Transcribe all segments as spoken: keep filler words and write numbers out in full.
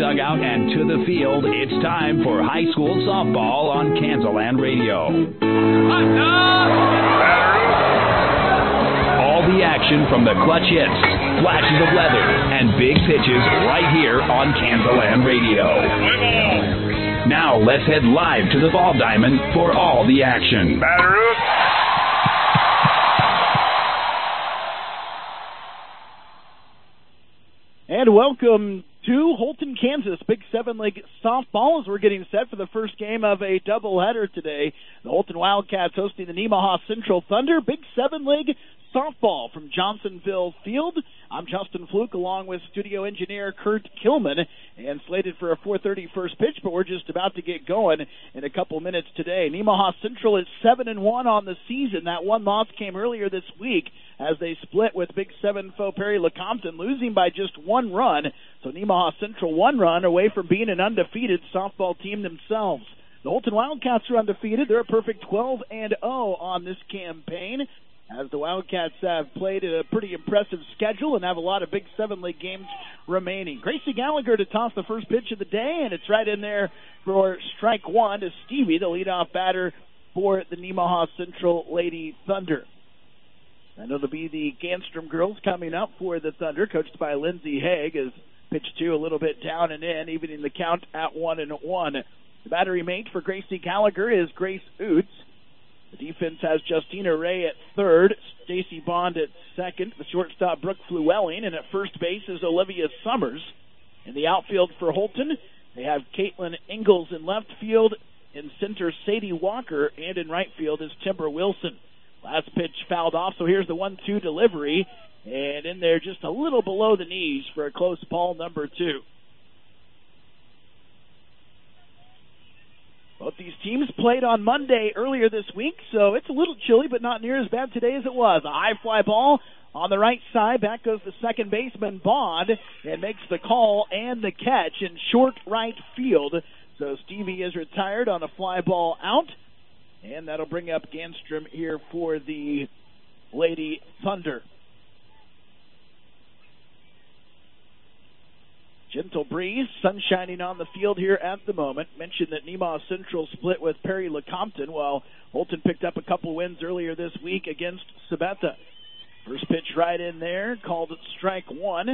dugout and to the field, it's time for high school softball on Kansaland Radio. All the action from the clutch hits, flashes of leather, and big pitches right here on Kansaland Radio. Now let's head live to the ball diamond for all the action. And welcome to Holton, Kansas, Big Seven League softball as we're getting set for the first game of a doubleheader today. The Holton Wildcats hosting the Nemaha Central Thunder, Big Seven League softball from Johnsonville Field. I'm Justin Fluke along with studio engineer Kurt Kilman, and slated for a four thirty first pitch, but we're just about to get going in a couple minutes today. Nemaha Central is seven and one on the season. That one loss came earlier this week as they split with Big Seven foe Perry Lecompton, losing by just one run. So Nemaha Central one run away from being an undefeated softball team themselves. The Holton Wildcats are undefeated. They're a perfect twelve and oh on this campaign, as the Wildcats have played a pretty impressive schedule and have a lot of Big Seven League games remaining. Gracie Gallagher to toss the first pitch of the day, and it's right in there for strike one to Stevie, the leadoff batter for the Nemaha Central Lady Thunder. I know there'll be the Ganstrom girls coming up for the Thunder, coached by Lindsay Haig, as pitch two a little bit down and in, evening the count at one and one. The battery mate for Gracie Gallagher is Grace Oots. The defense has Justina Ray at third, Stacy Bond at second, the shortstop Brooke Flewelling, and at first base is Olivia Summers. In the outfield for Holton, they have Caitlin Ingalls in left field, in center Sadie Walker, and in right field is Timber Wilson. Last pitch fouled off, so here's the one two delivery, and in there just a little below the knees for a close ball number two. Both these teams played on Monday earlier this week, so it's a little chilly, but not near as bad today as it was. A high fly ball on the right side. Back goes the second baseman, Bond, and makes the call and the catch in short right field. So Stevie is retired on a fly ball out, and that'll bring up Ganstrom here for the Lady Thunder. Gentle breeze, sun shining on the field here at the moment. Mentioned that Nemaha Central split with Perry Lecompton, while Holton picked up a couple wins earlier this week against Sabetha. First pitch right in there, called strike one.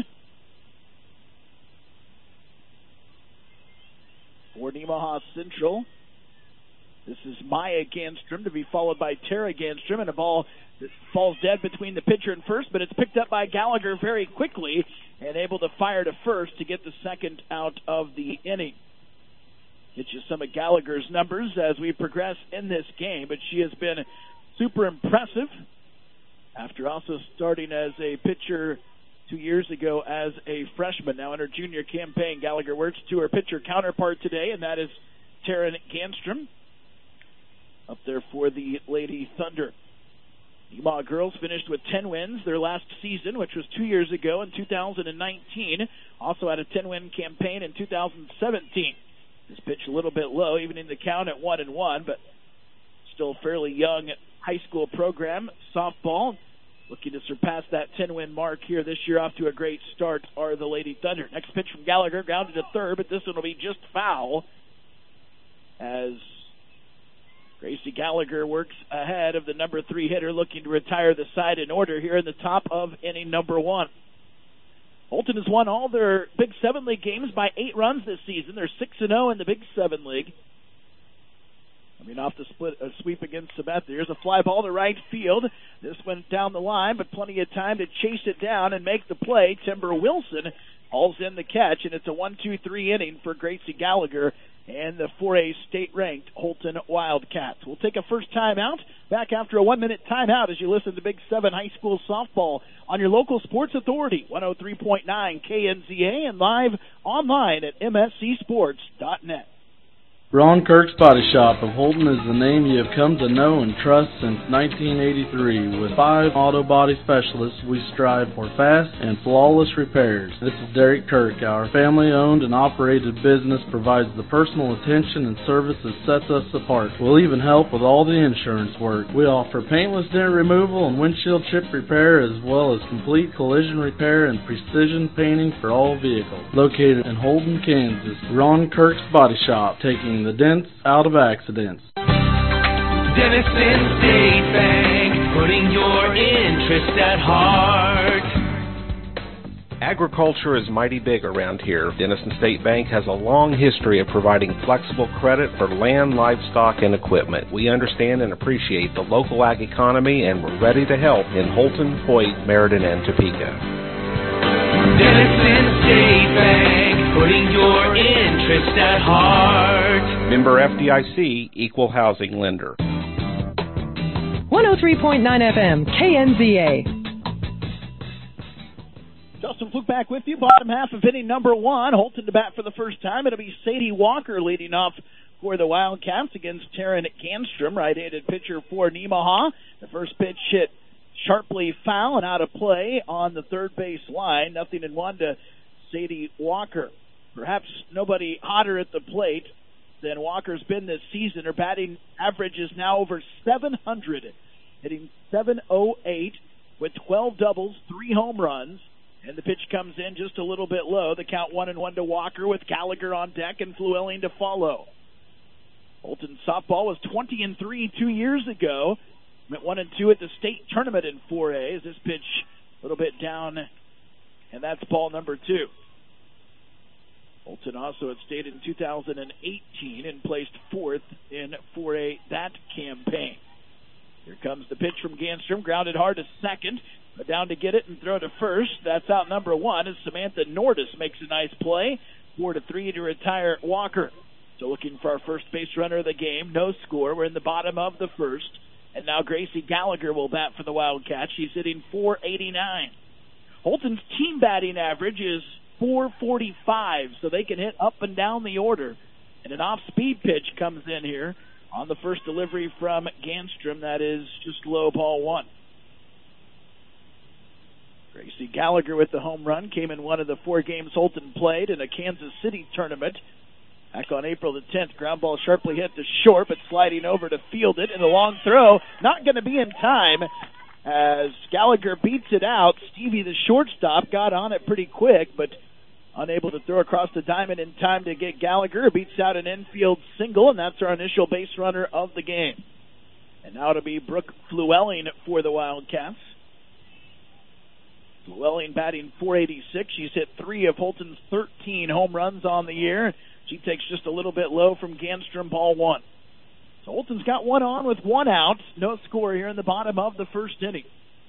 For Nemaha Central, this is Maya Ganstrom to be followed by Tara Ganstrom, and a ball that falls dead between the pitcher and first, but it's picked up by Gallagher very quickly and able to fire to first to get the second out of the inning. Get you some of Gallagher's numbers as we progress in this game, but she has been super impressive after also starting as a pitcher two years ago as a freshman. Now in her junior campaign, Gallagher works to her pitcher counterpart today, and that is Taryn Ganstrom up there for the Lady Thunder. Nemaha girls finished with ten wins their last season, which was two years ago in two thousand nineteen. Also had a ten-win campaign in two thousand seventeen. This pitch a little bit low, even in the count at one and one, but still a fairly young high school program. Softball looking to surpass that ten-win mark here this year. Off to a great start are the Lady Thunder. Next pitch from Gallagher, grounded to third, but this one will be just foul as Gracie Gallagher works ahead of the number three hitter, looking to retire the side in order here in the top of inning number one. Holton has won all their Big Seven League games by eight runs this season. They're six and oh in the Big Seven League. I mean, off the split a sweep against Sabetha. Here's a fly ball to right field. This went down the line, but plenty of time to chase it down and make the play. Timber Wilson hauls in the catch, and it's a one two three inning for Gracie Gallagher and the four A state-ranked Holton Wildcats. We'll take a first timeout. Back after a one-minute timeout as you listen to Big Seven High School Softball on your local sports authority, one oh three point nine K N Z A, and live online at M S C sports dot net. Ron Kirk's Body Shop of Holton is the name you have come to know and trust since nineteen eighty-three. With five auto body specialists, we strive for fast and flawless repairs. This is Derek Kirk. Our family-owned and operated business provides the personal attention and service that sets us apart. We'll even help with all the insurance work. We offer paintless dent removal and windshield chip repair, as well as complete collision repair and precision painting for all vehicles. Located in Holton, Kansas, Ron Kirk's Body Shop, taking the dents out of accidents. Denison State Bank, putting your interest at heart. Agriculture is mighty big around here. Denison State Bank has a long history of providing flexible credit for land, livestock, and equipment. We understand and appreciate the local ag economy, and we're ready to help in Holton, Hoyt, Meriden, and Topeka. Denison State Bank, putting your interest at heart. Member F D I C, Equal Housing Lender. one oh three point nine F M, K N Z A. Justin Fluke back with you. Bottom half of inning number one. Holton to bat for the first time. It'll be Sadie Walker leading off for the Wildcats against Taryn Ganstrom, right-handed pitcher for Nemaha. The first pitch hit sharply foul and out of play on the third base line. Nothing in one to Sadie Walker. Perhaps nobody hotter at the plate than Walker's been this season. Her batting average is now over seven hundred, hitting seven oh eight with twelve doubles, three home runs. And the pitch comes in just a little bit low. The count one and one to Walker with Gallagher on deck and Flewelling to follow. Holton softball was twenty and three two years ago. Went one and two at the state tournament in four A. As this pitch a little bit down, and that's ball number two. Holton also had stayed in two thousand eighteen and placed fourth in four A that campaign. Here comes the pitch from Ganstrom, grounded hard to second. But down to get it and throw to first. That's out number one as Samantha Nordis makes a nice play. Four to three to retire Walker. So looking for our first base runner of the game. No score. We're in the bottom of the first. And now Gracie Gallagher will bat for the Wildcats. She's hitting four eighty-nine. Holton's team batting average is four forty-five, so they can hit up and down the order. And an off-speed pitch comes in here on the first delivery from Ganstrom. That is just low, ball one. Gracie Gallagher with the home run came in one of the four games Holton played in a Kansas City tournament. Back on April the tenth, ground ball sharply hit to short, but sliding over to field it, and a long throw, not going to be in time as Gallagher beats it out. Stevie, the shortstop, got on it pretty quick, but unable to throw across the diamond in time to get Gallagher. Beats out an infield single, and that's our initial base runner of the game. And now it'll be Brooke Flewelling for the Wildcats. Flewelling batting four eighty-six. She's hit three of Holton's thirteen home runs on the year. She takes just a little bit low from Ganstrom, ball one. So Holton's got one on with one out. No score here in the bottom of the first inning.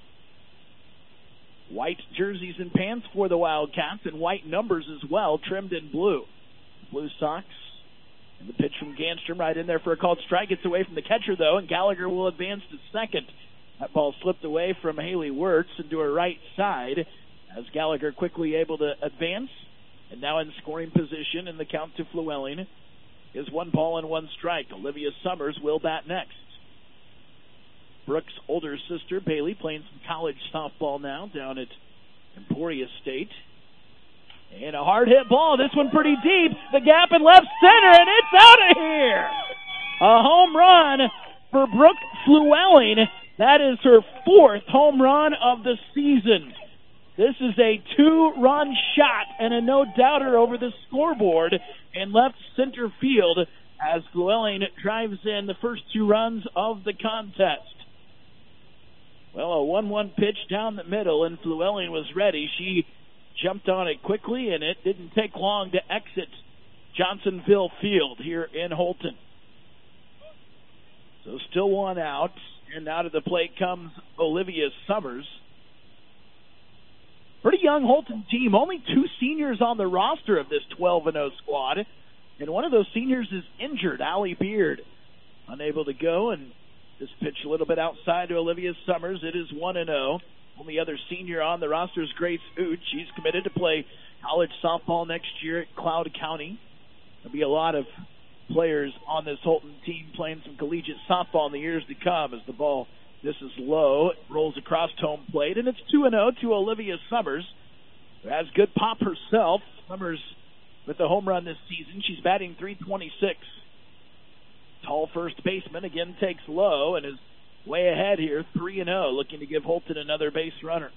White jerseys and pants for the Wildcats, and white numbers as well, trimmed in blue. Blue socks. And the pitch from Ganstrom right in there for a called strike. Gets away from the catcher, though, and Gallagher will advance to second. That ball slipped away from Haley Wirtz into her right side as Gallagher quickly able to advance. And now in scoring position, and the count to Flewelling is one ball and one strike. Olivia Summers will bat next. Brooks' older sister, Bailey, playing some college softball now down at Emporia State. And a hard-hit ball. This one pretty deep. The gap in left center, and it's out of here. A home run for Brooke Flewelling. That is her fourth home run of the season. This is a two-run shot and a no-doubter over the scoreboard in left center field as Flewelling drives in the first two runs of the contest. Well, a one one pitch down the middle, and Flewelling was ready. She jumped on it quickly, and it didn't take long to exit Johnsonville Field here in Holton. So still one out. And now to the plate comes Olivia Summers. Pretty young Holton team. Only two seniors on the roster of this twelve and oh squad. And one of those seniors is injured, Allie Beard. Unable to go, and this pitch a little bit outside to Olivia Summers. It is one and oh. Only other senior on the roster is Grace Ooch. She's committed to play college softball next year at Cloud County. There'll be a lot of players on this Holton team playing some collegiate softball in the years to come. As the ball, this is low, it rolls across home plate, and it's two and oh to Olivia Summers, who has good pop herself. Summers with a home run this season. She's batting three twenty-six. Tall first baseman again takes low and is way ahead here, three and oh, looking to give Holton another base runner.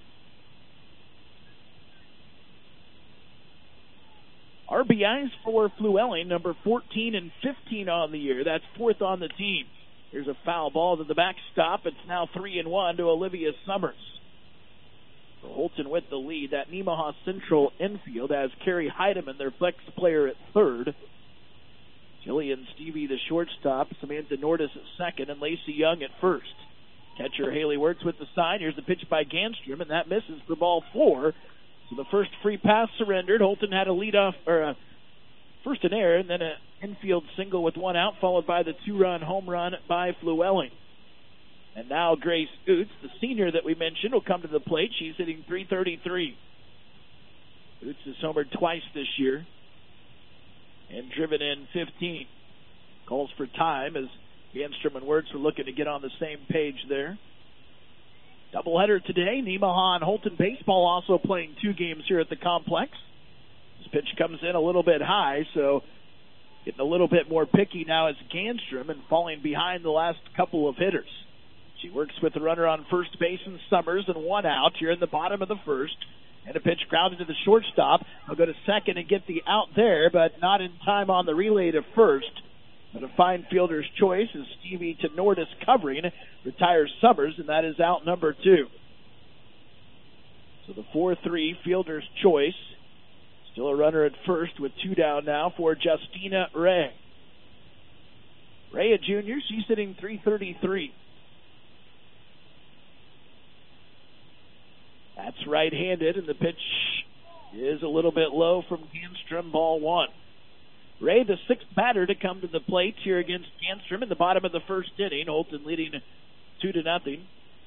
R B Is for Fluellen, number fourteen and fifteen on the year. That's fourth on the team. Here's a foul ball to the backstop. It's now three and one to Olivia Summers. So Holton with the lead. That Nemaha Central infield has Carrie Heidemann, their flex player, at third. Jillian Stevie, the shortstop. Samantha Nordis at second, and Lacey Young at first. Catcher Haley Wirtz with the sign. Here's the pitch by Ganstrom, and that misses for ball four. So the first free pass surrendered. Holton had a leadoff, or a first an error, and then an infield single with one out, followed by the two-run home run by Fluellen. And now Grace Oots, the senior that we mentioned, will come to the plate. She's hitting three thirty-three. Oots has homered twice this year and driven in fifteen. Calls for time as Ganstrom and Wirtz were looking to get on the same page there. Doubleheader today. Nemaha and Holton baseball also playing two games here at the complex. This pitch comes in a little bit high, so getting a little bit more picky now is Ganstrom and falling behind the last couple of hitters. She works with the runner on first base and Summers, and one out here in the bottom of the first. And a pitch grounded to the shortstop. I'll go to second and get the out there, but not in time on the relay to first. But a fine fielder's choice is Stevie to Nordis covering, retires Summers, and that is out number two. So the four three fielder's choice. Still a runner at first with two down now for Justina Ray. Ray, a junior, she's hitting three thirty-three. That's right-handed, and the pitch is a little bit low from Ganstrom, ball one. Ray, the sixth batter to come to the plate here against Ganstrom in the bottom of the first inning. Holton leading two to nothing.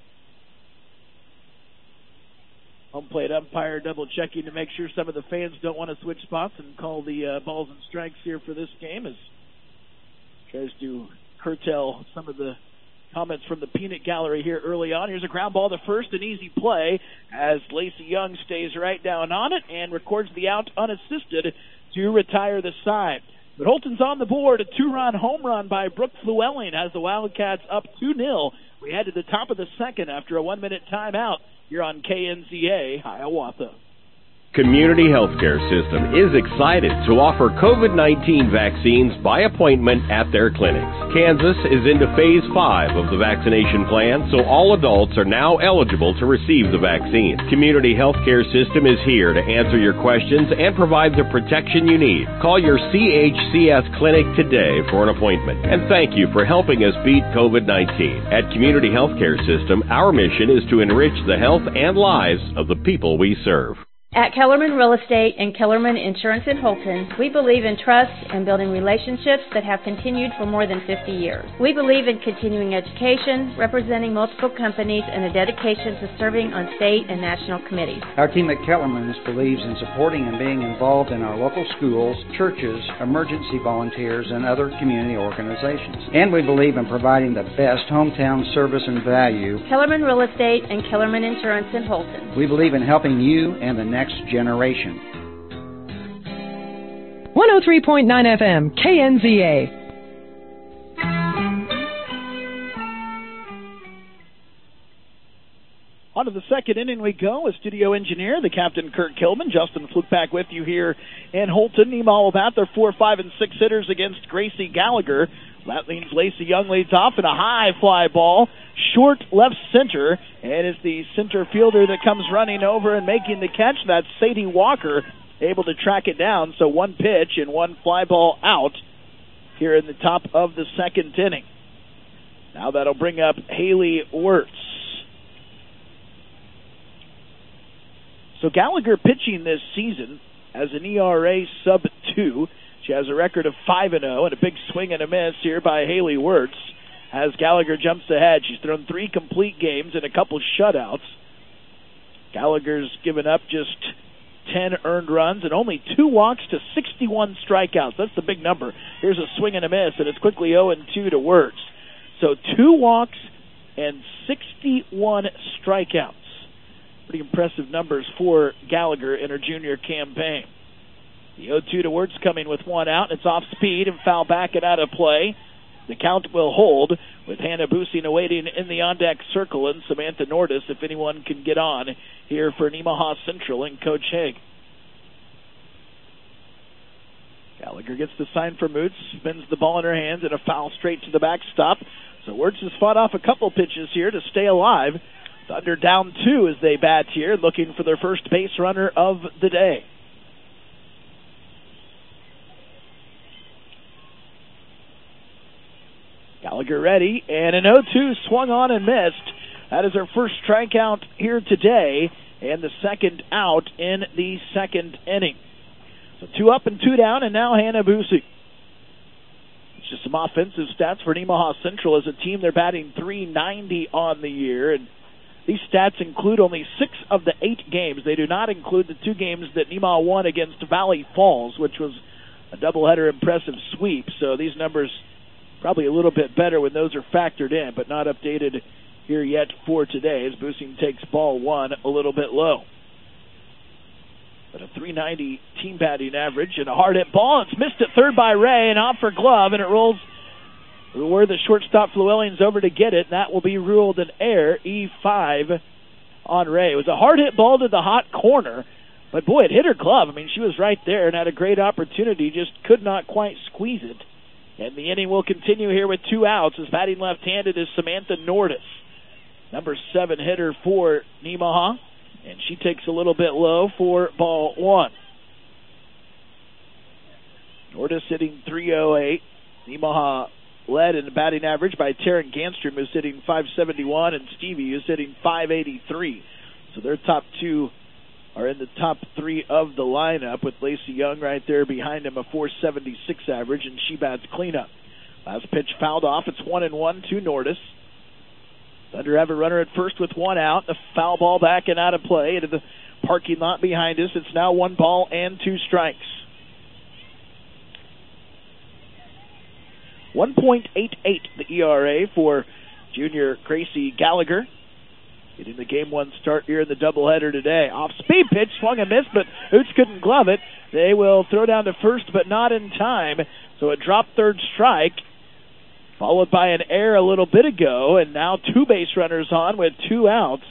Home plate umpire double checking to make sure some of the fans don't want to switch spots and call the uh, balls and strikes here for this game, as tries to curtail some of the comments from the peanut gallery here early on. Here's a ground ball to first, an easy play as Lacey Young stays right down on it and records the out unassisted to retire the side. But Holton's on the board. A two-run home run by Brooke Fluellen has the Wildcats up two nil. We head to the top of the second after a one-minute timeout here on K N Z A Hiawatha. Community Healthcare System is excited to offer COVID nineteen vaccines by appointment at their clinics. Kansas is into phase five of the vaccination plan, so all adults are now eligible to receive the vaccine. Community Healthcare System is here to answer your questions and provide the protection you need. Call your C H C S clinic today for an appointment. And thank you for helping us beat COVID nineteen. At Community Healthcare System, our mission is to enrich the health and lives of the people we serve. At Kellerman Real Estate and Kellerman Insurance in Holton, we believe in trust and building relationships that have continued for more than fifty years. We believe in continuing education, representing multiple companies, and a dedication to serving on state and national committees. Our team at Kellerman's believes in supporting and being involved in our local schools, churches, emergency volunteers, and other community organizations. And we believe in providing the best hometown service and value. Kellerman Real Estate and Kellerman Insurance in Holton. We believe in helping you and the next generation. one oh three point nine F M, K N Z A. On to the second inning we go. A studio engineer, the captain, Kurt Kilman. Justin Fluke back with you here in Holton. Nemaha will bat their four, five, and six hitters against Gracie Gallagher. That means Lacey Young leads off in a high fly ball, short left center, and it's the center fielder that comes running over and making the catch. That's Sadie Walker, able to track it down. So one pitch and one fly ball out here in the top of the second inning. Now that'll bring up Haley Wirtz. So Gallagher pitching this season has an E R A sub two. She has a record of five and oh, and a big swing and a miss here by Haley Wirtz as Gallagher jumps ahead. She's thrown three complete games and a couple shutouts. Gallagher's given up just ten earned runs, and only two walks to sixty-one strikeouts. That's the big number. Here's a swing and a miss, and it's quickly oh and two to Wirtz. So two walks and sixty-one strikeouts. Pretty impressive numbers for Gallagher in her junior campaign. The oh two to Wirtz coming with one out. It's off speed and foul back and out of play. The count will hold with Hannah Busing awaiting in the on-deck circle and Samantha Nordis, if anyone can get on here for Nemaha Central and Coach Haig. Gallagher gets the sign for Moots, spins the ball in her hands, and a foul straight to the backstop. So Wirtz has fought off a couple pitches here to stay alive. Thunder down two as they bat here, looking for their first base runner of the day. Gallagher ready, and an oh two swung on and missed. That is her first strikeout here today, and the second out in the second inning. So two up and two down, and now Hannah Busing. It's just some offensive stats for Nemaha Central. As a team, they're batting three ninety on the year, and these stats include only six of the eight games. They do not include the two games that Nemaha won against Valley Falls, which was a doubleheader impressive sweep. So these numbers probably a little bit better when those are factored in, but not updated here yet for today as Busing takes ball one a little bit low. But a three ninety team batting average and a hard hit ball. It's missed at third by Ray and off for glove, and it rolls where the shortstop Llewellyn's over to get it. And that will be ruled an error, E five on Ray. It was a hard hit ball to the hot corner, but boy, it hit her glove. I mean, she was right there and had a great opportunity, just could not quite squeeze it. And the inning will continue here with two outs as batting left-handed is Samantha Nordis, number seven hitter for Nemaha, and she takes a little bit low for ball one. Nordis hitting three oh eight. Nemaha led in the batting average by Taryn Ganstrom, who's hitting five seventy-one, and Stevie, who's hitting five eighty-three. So their top two are in the top three of the lineup, with Lacey Young right there behind him, a four seventy-six average, and she bats cleanup. Last pitch fouled off. It's one and one to Nordis. Thunder have a runner at first with one out. The foul ball back and out of play into the parking lot behind us. It's now one ball and two strikes. one point eight eight the E R A for junior Gracie Gallagher. Getting the game one start here in the doubleheader today. Off speed pitch, swung and missed, but Hoots couldn't glove it. They will throw down to first, but not in time. So a drop third strike, followed by an error a little bit ago, and now two base runners on with two outs.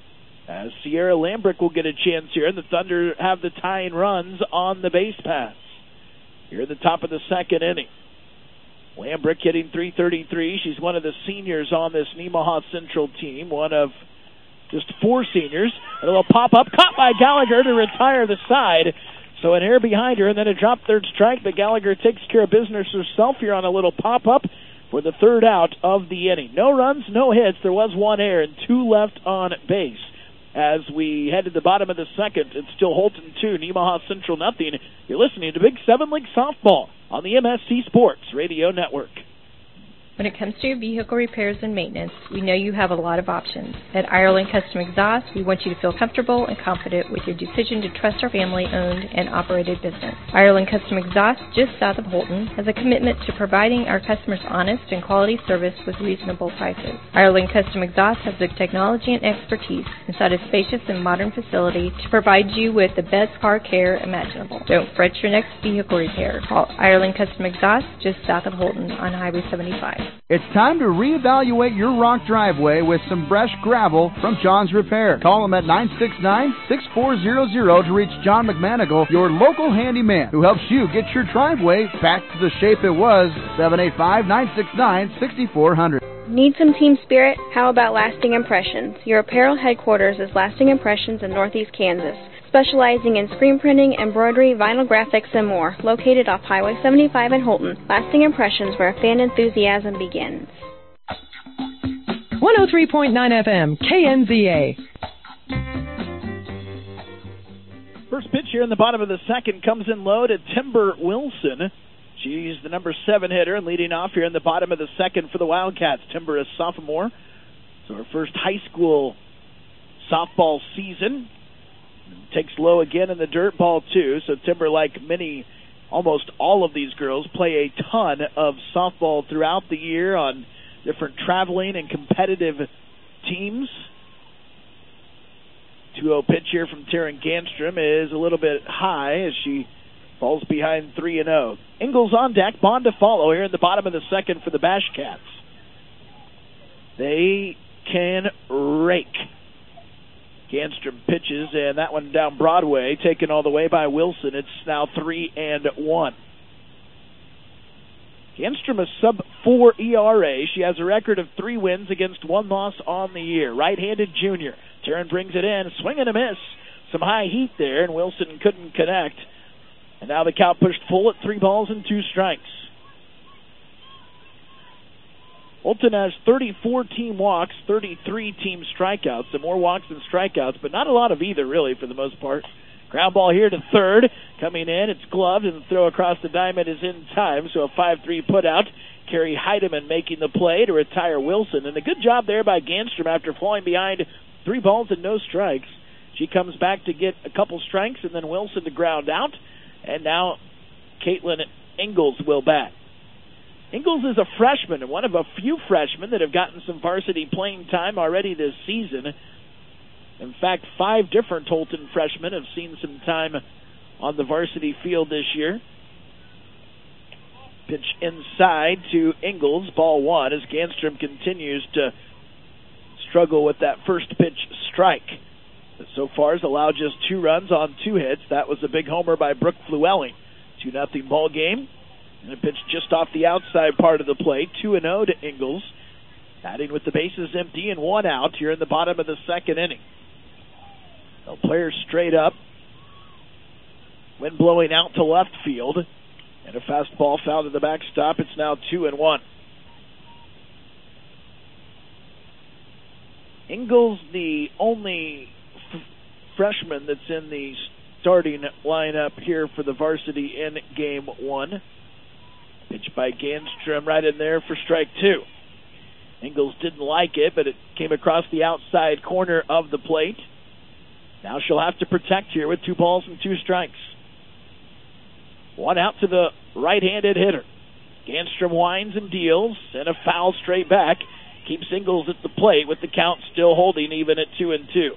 As Sierra Lambrick will get a chance here, and the Thunder have the tying runs on the base pass. Here at the top of the second inning. Lambrick hitting three thirty-three. She's one of the seniors on this Nemaha Central team, one of just four seniors. A little pop-up, caught by Gallagher to retire the side. So an error behind her, and then a drop third strike, but Gallagher takes care of business herself here on a little pop-up for the third out of the inning. No runs, no hits. There was one error and two left on base. As we head to the bottom of the second, it's still Holton two, Nemaha Central nothing. You're listening to Big Seven League Softball on the M S C Sports Radio Network. When it comes to your vehicle repairs and maintenance, we know you have a lot of options. At Ireland Custom Exhaust, we want you to feel comfortable and confident with your decision to trust our family-owned and operated business. Ireland Custom Exhaust, just south of Holton, has a commitment to providing our customers honest and quality service with reasonable prices. Ireland Custom Exhaust has the technology and expertise inside a spacious and modern facility to provide you with the best car care imaginable. Don't fret your next vehicle repair. Call Ireland Custom Exhaust, just south of Holton on Highway seventy-five. It's time to reevaluate your rock driveway with some fresh gravel from John's Repair. Call them at nine six nine, six four zero zero to reach John McManigal, your local handyman, who helps you get your driveway back to the shape it was. seven eight five, nine six nine, six four zero zero. Need some team spirit? How about Lasting Impressions? Your apparel headquarters is Lasting Impressions in Northeast Kansas, specializing in screen printing, embroidery, vinyl graphics, and more. Located off Highway seventy-five in Holton, Lasting Impressions, where fan enthusiasm begins. one oh three point nine F M, K N Z A. First pitch here in the bottom of the second comes in low to Timber Wilson. She's the number seven hitter and leading off here in the bottom of the second for the Wildcats. Timber is sophomore, so her first high school softball season. Takes low again in the dirt, ball two. So Timber, like many, almost all of these girls, play a ton of softball throughout the year on different traveling and competitive teams. two oh pitch here from Taryn Ganstrom is a little bit high as she falls behind three and oh. Ingalls on deck, Bond to follow here in the bottom of the second for the Bash Cats. They can rake. Ganstrom pitches, and that one down Broadway, taken all the way by Wilson. It's now three and one. Ganstrom a sub four E R A. She has a record of three wins against one loss on the year. Right-handed junior. Taryn brings it in, swing and a miss. Some high heat there, and Wilson couldn't connect. And now the count pushed full at three balls and two strikes. Holton has thirty-four team walks, thirty-three team strikeouts. So more walks than strikeouts, but not a lot of either, really, for the most part. Ground ball here to third. Coming in, it's gloved, and the throw across the diamond is in time. So a five three putout. Carrie Heidemann making the play to retire Wilson. And a good job there by Ganstrom after falling behind three balls and no strikes. She comes back to get a couple strikes, and then Wilson to ground out. And now Caitlin Ingalls will bat. Ingalls is a freshman, and one of a few freshmen that have gotten some varsity playing time already this season. In fact, five different Holton freshmen have seen some time on the varsity field this year. Pitch inside to Ingalls, ball one, as Ganstrom continues to struggle with that first pitch strike. But so far has allowed just two runs on two hits. That was a big homer by Brooke Flewelling. two nothing ball game. And a pitch just off the outside part of the plate. two and oh to Ingalls. Batting with the bases empty and one out here in the bottom of the second inning. The players straight up. Wind blowing out to left field. And a fastball fouled to the backstop. It's now two and one. Ingalls, the only f- freshman that's in the starting lineup here for the varsity in game one. Pitch by Ganstrom right in there for strike two. Ingalls didn't like it, but it came across the outside corner of the plate. Now she'll have to protect here with two balls and two strikes. One out to the right-handed hitter. Ganstrom winds and deals, and a foul straight back. Keeps Ingalls at the plate with the count still holding even at two and two.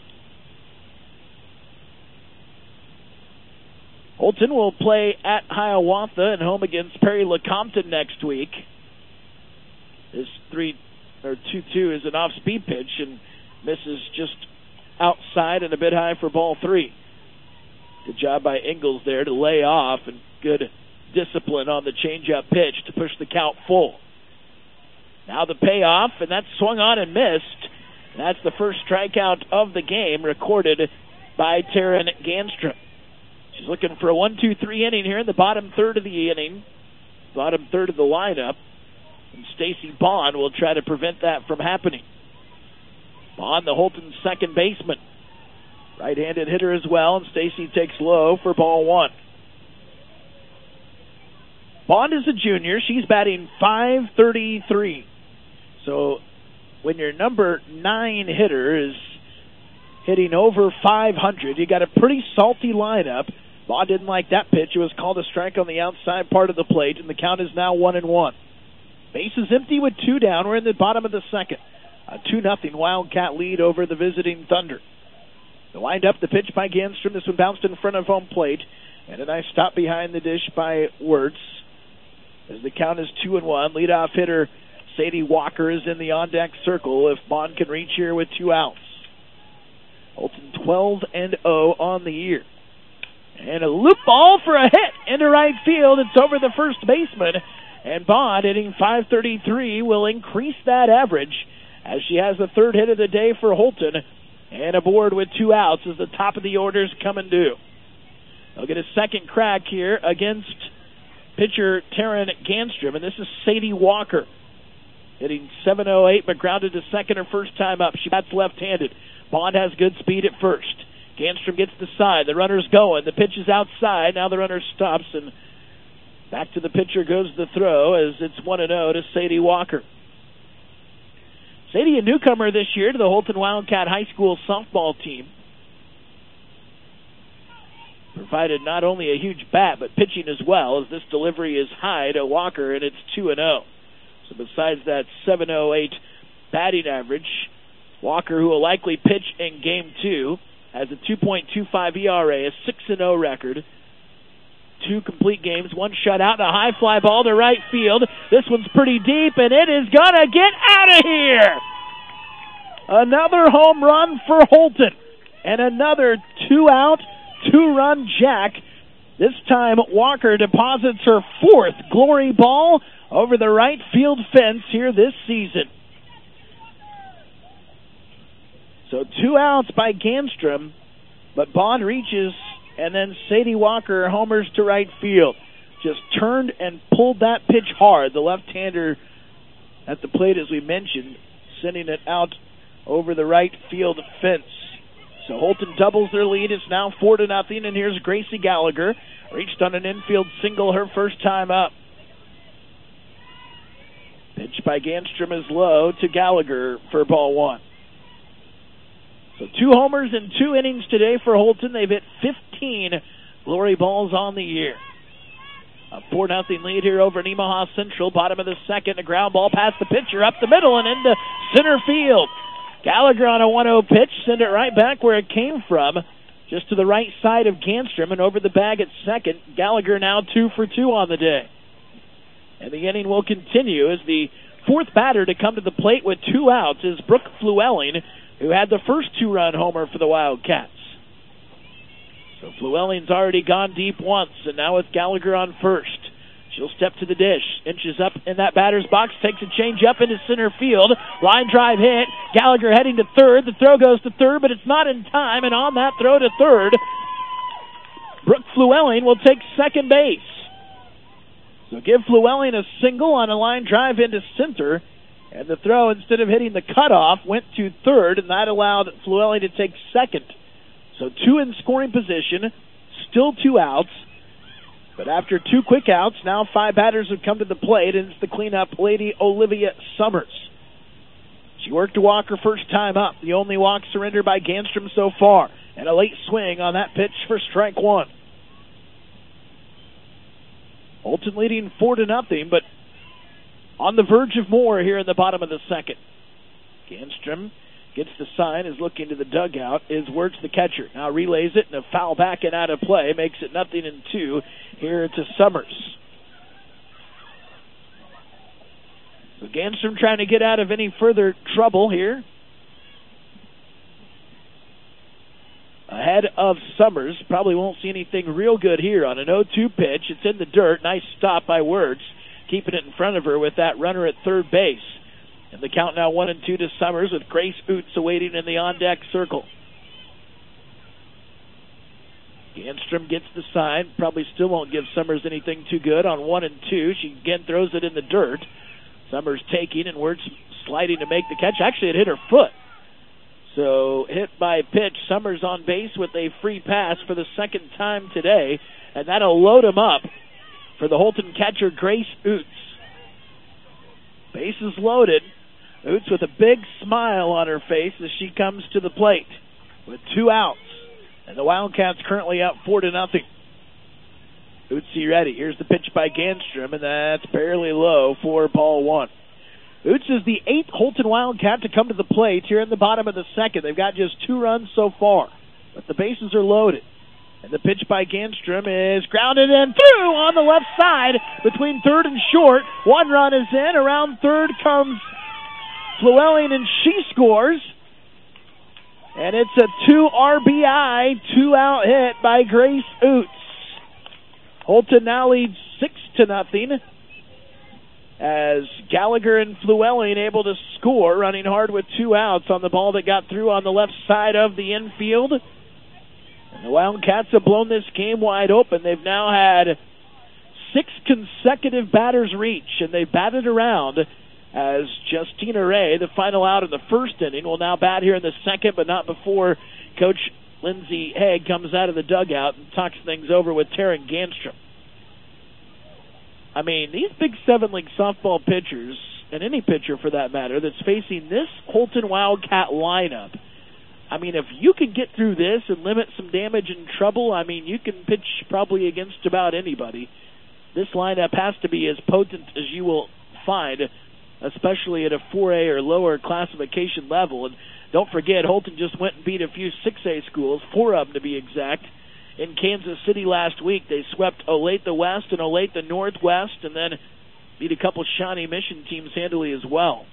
Holton will play at Hiawatha and home against Perry Lecompton next week. This three or two two is an off-speed pitch and misses just outside and a bit high for ball three. Good job by Ingalls there to lay off, and good discipline on the changeup pitch to push the count full. Now the payoff, and that's swung on and missed. That's the first strikeout of the game recorded by Taryn Ganstrom. She's looking for a one two three inning here in the bottom third of the inning, bottom third of the lineup. And Stacy Bond will try to prevent that from happening. Bond, the Holton second baseman. Right-handed hitter as well, and Stacy takes low for ball one. Bond is a junior. She's batting five thirty-three. So when your number nine hitter is hitting over five hundred, you got a pretty salty lineup. Bond didn't like that pitch. It was called a strike on the outside part of the plate, and the count is now one and one. Bases empty with two down. We're in the bottom of the second. A two nothing Wildcat lead over the visiting Thunder. The wind up, the pitch by Ganstrom. This one bounced in front of home plate. And a nice stop behind the dish by Wirtz. As the count is two and one. Leadoff hitter Sadie Walker is in the on-deck circle if Bond can reach here with two outs. Holton twelve and oh on the year. And a loop ball for a hit into right field. It's over the first baseman. And Bond, hitting five thirty-three, will increase that average as she has the third hit of the day for Holton. And aboard with two outs as the top of the orders come and due. They'll get a second crack here against pitcher Taryn Ganstrom. And this is Sadie Walker, hitting seven oh eight, but grounded to second her first time up. She bats left-handed. Bond has good speed at first. Ganstrom gets the side. The runner's going. The pitch is outside. Now the runner stops, and back to the pitcher goes the throw as it's one and oh to Sadie Walker. Sadie, a newcomer this year to the Holton Wildcat High School softball team. provided not only a huge bat, but pitching as well, as this delivery is high to Walker, and it's two and oh. So besides that seven oh eight batting average, Walker, who will likely pitch in game two, has a two point two five E R A, a six and oh record. Two complete games, one shutout, and a high fly ball to right field. This one's pretty deep, and it is going to get out of here. Another home run for Holton, and another two-out, two-run jack. This time, Walker deposits her fourth glory ball over the right field fence here this season. So two outs by Ganstrom, but Bond reaches, and then Sadie Walker homers to right field. Just turned and pulled that pitch hard. The left-hander at the plate, as we mentioned, sending it out over the right field fence. So Holton doubles their lead. It's now four to nothing, and here's Gracie Gallagher. Reached on an infield single her first time up. Pitch by Ganstrom is low to Gallagher for ball one. So two homers in two innings today for Holton. They've hit fifteen glory balls on the year. A four nothing lead here over Nemaha Central. Bottom of the second, a ground ball past the pitcher, up the middle and into center field. Gallagher on a one oh pitch, send it right back where it came from, just to the right side of Ganstrom and over the bag at second. Gallagher now two for two on the day. And the inning will continue as the fourth batter to come to the plate with two outs is Brooke Flewelling, who had the first two-run homer for the Wildcats. So Flewelling's already gone deep once, and now with Gallagher on first. She'll step to the dish, inches up in that batter's box, takes a change up into center field. Line drive hit. Gallagher heading to third. The throw goes to third, but it's not in time, and on that throw to third, Brooke Flewelling will take second base. So give Flewelling a single on a line drive into center, and the throw, instead of hitting the cutoff, went to third, and that allowed Flewelling to take second. So two in scoring position, still two outs. But after two quick outs, now five batters have come to the plate, and it's the cleanup lady, Olivia Summers. She worked to walk her first time up, the only walk surrendered by Ganstrom so far, and a late swing on that pitch for strike one. Holton leading four to nothing, but on the verge of more here in the bottom of the second. Ganstrom gets the sign, is looking to the dugout, is Wirtz the catcher. Now relays it, and a foul back and out of play makes it nothing in two here to Summers. So Ganstrom trying to get out of any further trouble here. Ahead of Summers, probably won't see anything real good here on an oh two pitch. It's in the dirt, nice stop by Wirtz, keeping it in front of her with that runner at third base. And the count now one and two to Summers with Grace Oots awaiting in the on-deck circle. Ganstrom gets the sign. Probably still won't give Summers anything too good on one and two. She again throws it in the dirt. Summers taking, and Wirtz sliding to make the catch. Actually, it hit her foot. So hit by pitch. Summers on base with a free pass for the second time today. And that'll load him up for the Holton catcher, Grace Oots. Bases loaded. Oots with a big smile on her face as she comes to the plate with two outs. And the Wildcats currently up four to nothing. Ootsy ready. Here's the pitch by Ganstrom, and that's barely low for ball one. Oots is the eighth Holton Wildcat to come to the plate here in the bottom of the second. They've got just two runs so far, but the bases are loaded. And the pitch by Ganstrom is grounded and through on the left side between third and short. One run is in. Around third comes Flewelling, and she scores. And it's a two R B I, two-out hit by Grace Oots. Holton now leads six to nothing as Gallagher and Flewelling able to score, running hard with two outs on the ball that got through on the left side of the infield. And the Wildcats have blown this game wide open. They've now had six consecutive batters reach, and they've batted around as Justina Ray, the final out in the first inning, will now bat here in the second, but not before Coach Lindsey Haig comes out of the dugout and talks things over with Taryn Ganstrom. I mean, these Big Seven League softball pitchers, and any pitcher for that matter, that's facing this Holton Wildcat lineup, I mean, if you can get through this and limit some damage and trouble, I mean, you can pitch probably against about anybody. This lineup has to be as potent as you will find, especially at a four A or lower classification level. And don't forget, Holton just went and beat a few six A schools, four of them to be exact, in Kansas City last week. They swept Olathe West and Olathe Northwest, and then beat a couple Shawnee Mission teams handily as well.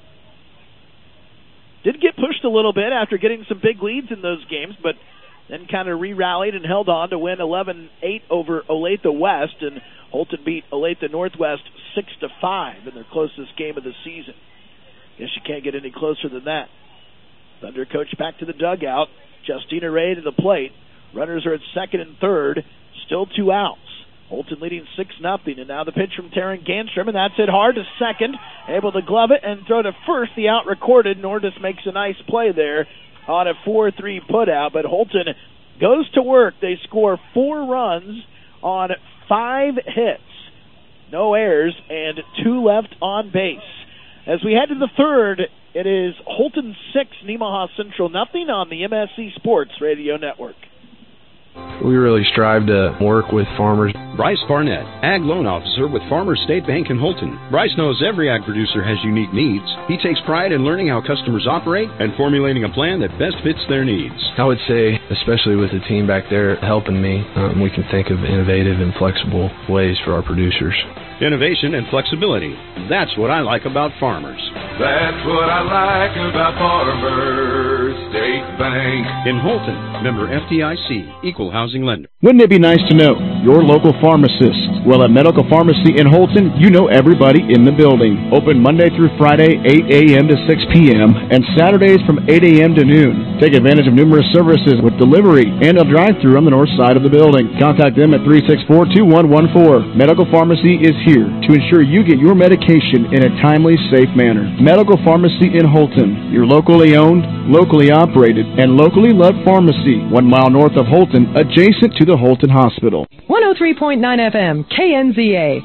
Did get pushed a little bit after getting some big leads in those games, but then kind of re-rallied and held on to win eleven eight over Olathe West, and Holton beat Olathe Northwest six to five in their closest game of the season. Guess you can't get any closer than that. Thunder coach back to the dugout. Justina Ray to the plate. Runners are at second and third. Still two outs. Holton leading six nothing, and now the pitch from Taryn Ganstrom, and that's it hard to second. Able to glove it and throw to first. The out recorded. Nordis makes a nice play there on a four three putout, but Holton goes to work. They score four runs on five hits. No errors and two left on base. As we head to the third, it is Holton six, Nemaha Central nothing on the M S C Sports Radio Network. We really strive to work with farmers. Bryce Barnett, Ag Loan Officer with Farmers State Bank in Holton. Bryce knows every ag producer has unique needs. He takes pride in learning how customers operate and formulating a plan that best fits their needs. I would say, especially with the team back there helping me, um, we can think of innovative and flexible ways for our producers. Innovation and flexibility. That's what I like about farmers. That's what I like about Farmers State Bank. In Holton, member F D I C, equal housing lender. Wouldn't it be nice to know your local pharmacist? Well, at Medical Pharmacy in Holton, you know everybody in the building. Open Monday through Friday, eight a.m. to six p.m., and Saturdays from eight a.m. to noon. Take advantage of numerous services with delivery and a drive-thru on the north side of the building. Contact them at three six four, two one one four. Medical Pharmacy is here to ensure you get your medication in a timely, safe manner. Medical Pharmacy in Holton, your locally owned, locally operated, and locally loved pharmacy, one mile north of Holton, adjacent to the Holton Hospital. one oh three point nine F M, K N Z A.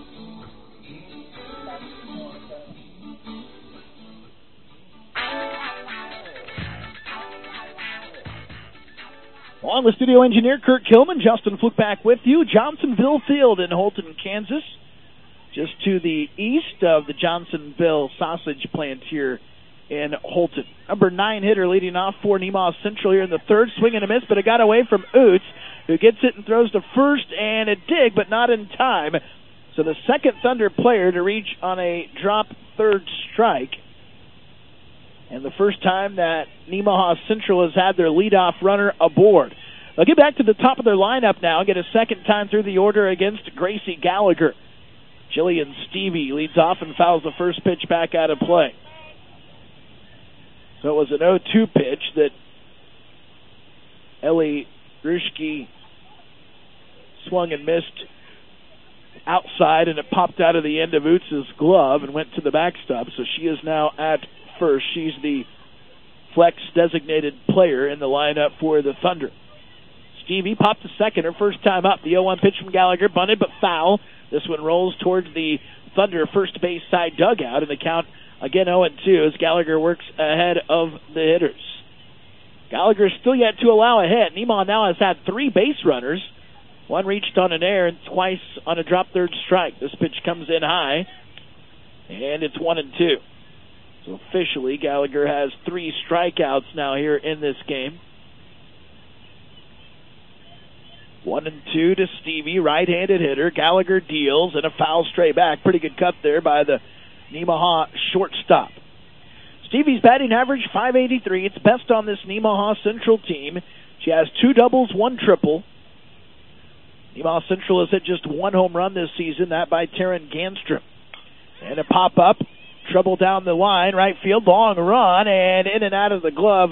On the studio engineer, Kurt Kilman, Justin Fluke back with you. Johnsonville Field in Holton, Kansas. Just to the east of the Johnsonville sausage plant here in Holton. Number nine hitter leading off for Nemaha Central here in the third. Swing and a miss, but it got away from Oots, who gets it and throws to first, and a dig, but not in time. So the second Thunder player to reach on a drop third strike. And the first time that Nemaha Central has had their leadoff runner aboard. They'll get back to the top of their lineup now and get a second time through the order against Gracie Gallagher. Jillian Stevie leads off and fouls the first pitch back out of play. So it was an oh two pitch that Ellie Grushke swung and missed outside, and it popped out of the end of Oots' glove and went to the backstop. So she is now at first. She's the flex designated player in the lineup for the Thunder. Stevie popped to second her first time up. The oh one pitch from Gallagher, bunted but foul. This one rolls towards the Thunder first base side dugout, and the count again oh and two as Gallagher works ahead of the hitters. Gallagher still yet to allow a hit. Nemaha now has had three base runners. One reached on an error and twice on a drop third strike. This pitch comes in high, and it's one and two. So officially, Gallagher has three strikeouts now here in this game. One and two to Stevie, right-handed hitter. Gallagher deals and a foul straight back. Pretty good cut there by the Nemaha shortstop. Stevie's batting average, five eighty-three. It's best on this Nemaha Central team. She has two doubles, one triple. Nemaha Central has hit just one home run this season, that by Taryn Ganstrom. And a pop-up, trouble down the line, right field, long run, and in and out of the glove.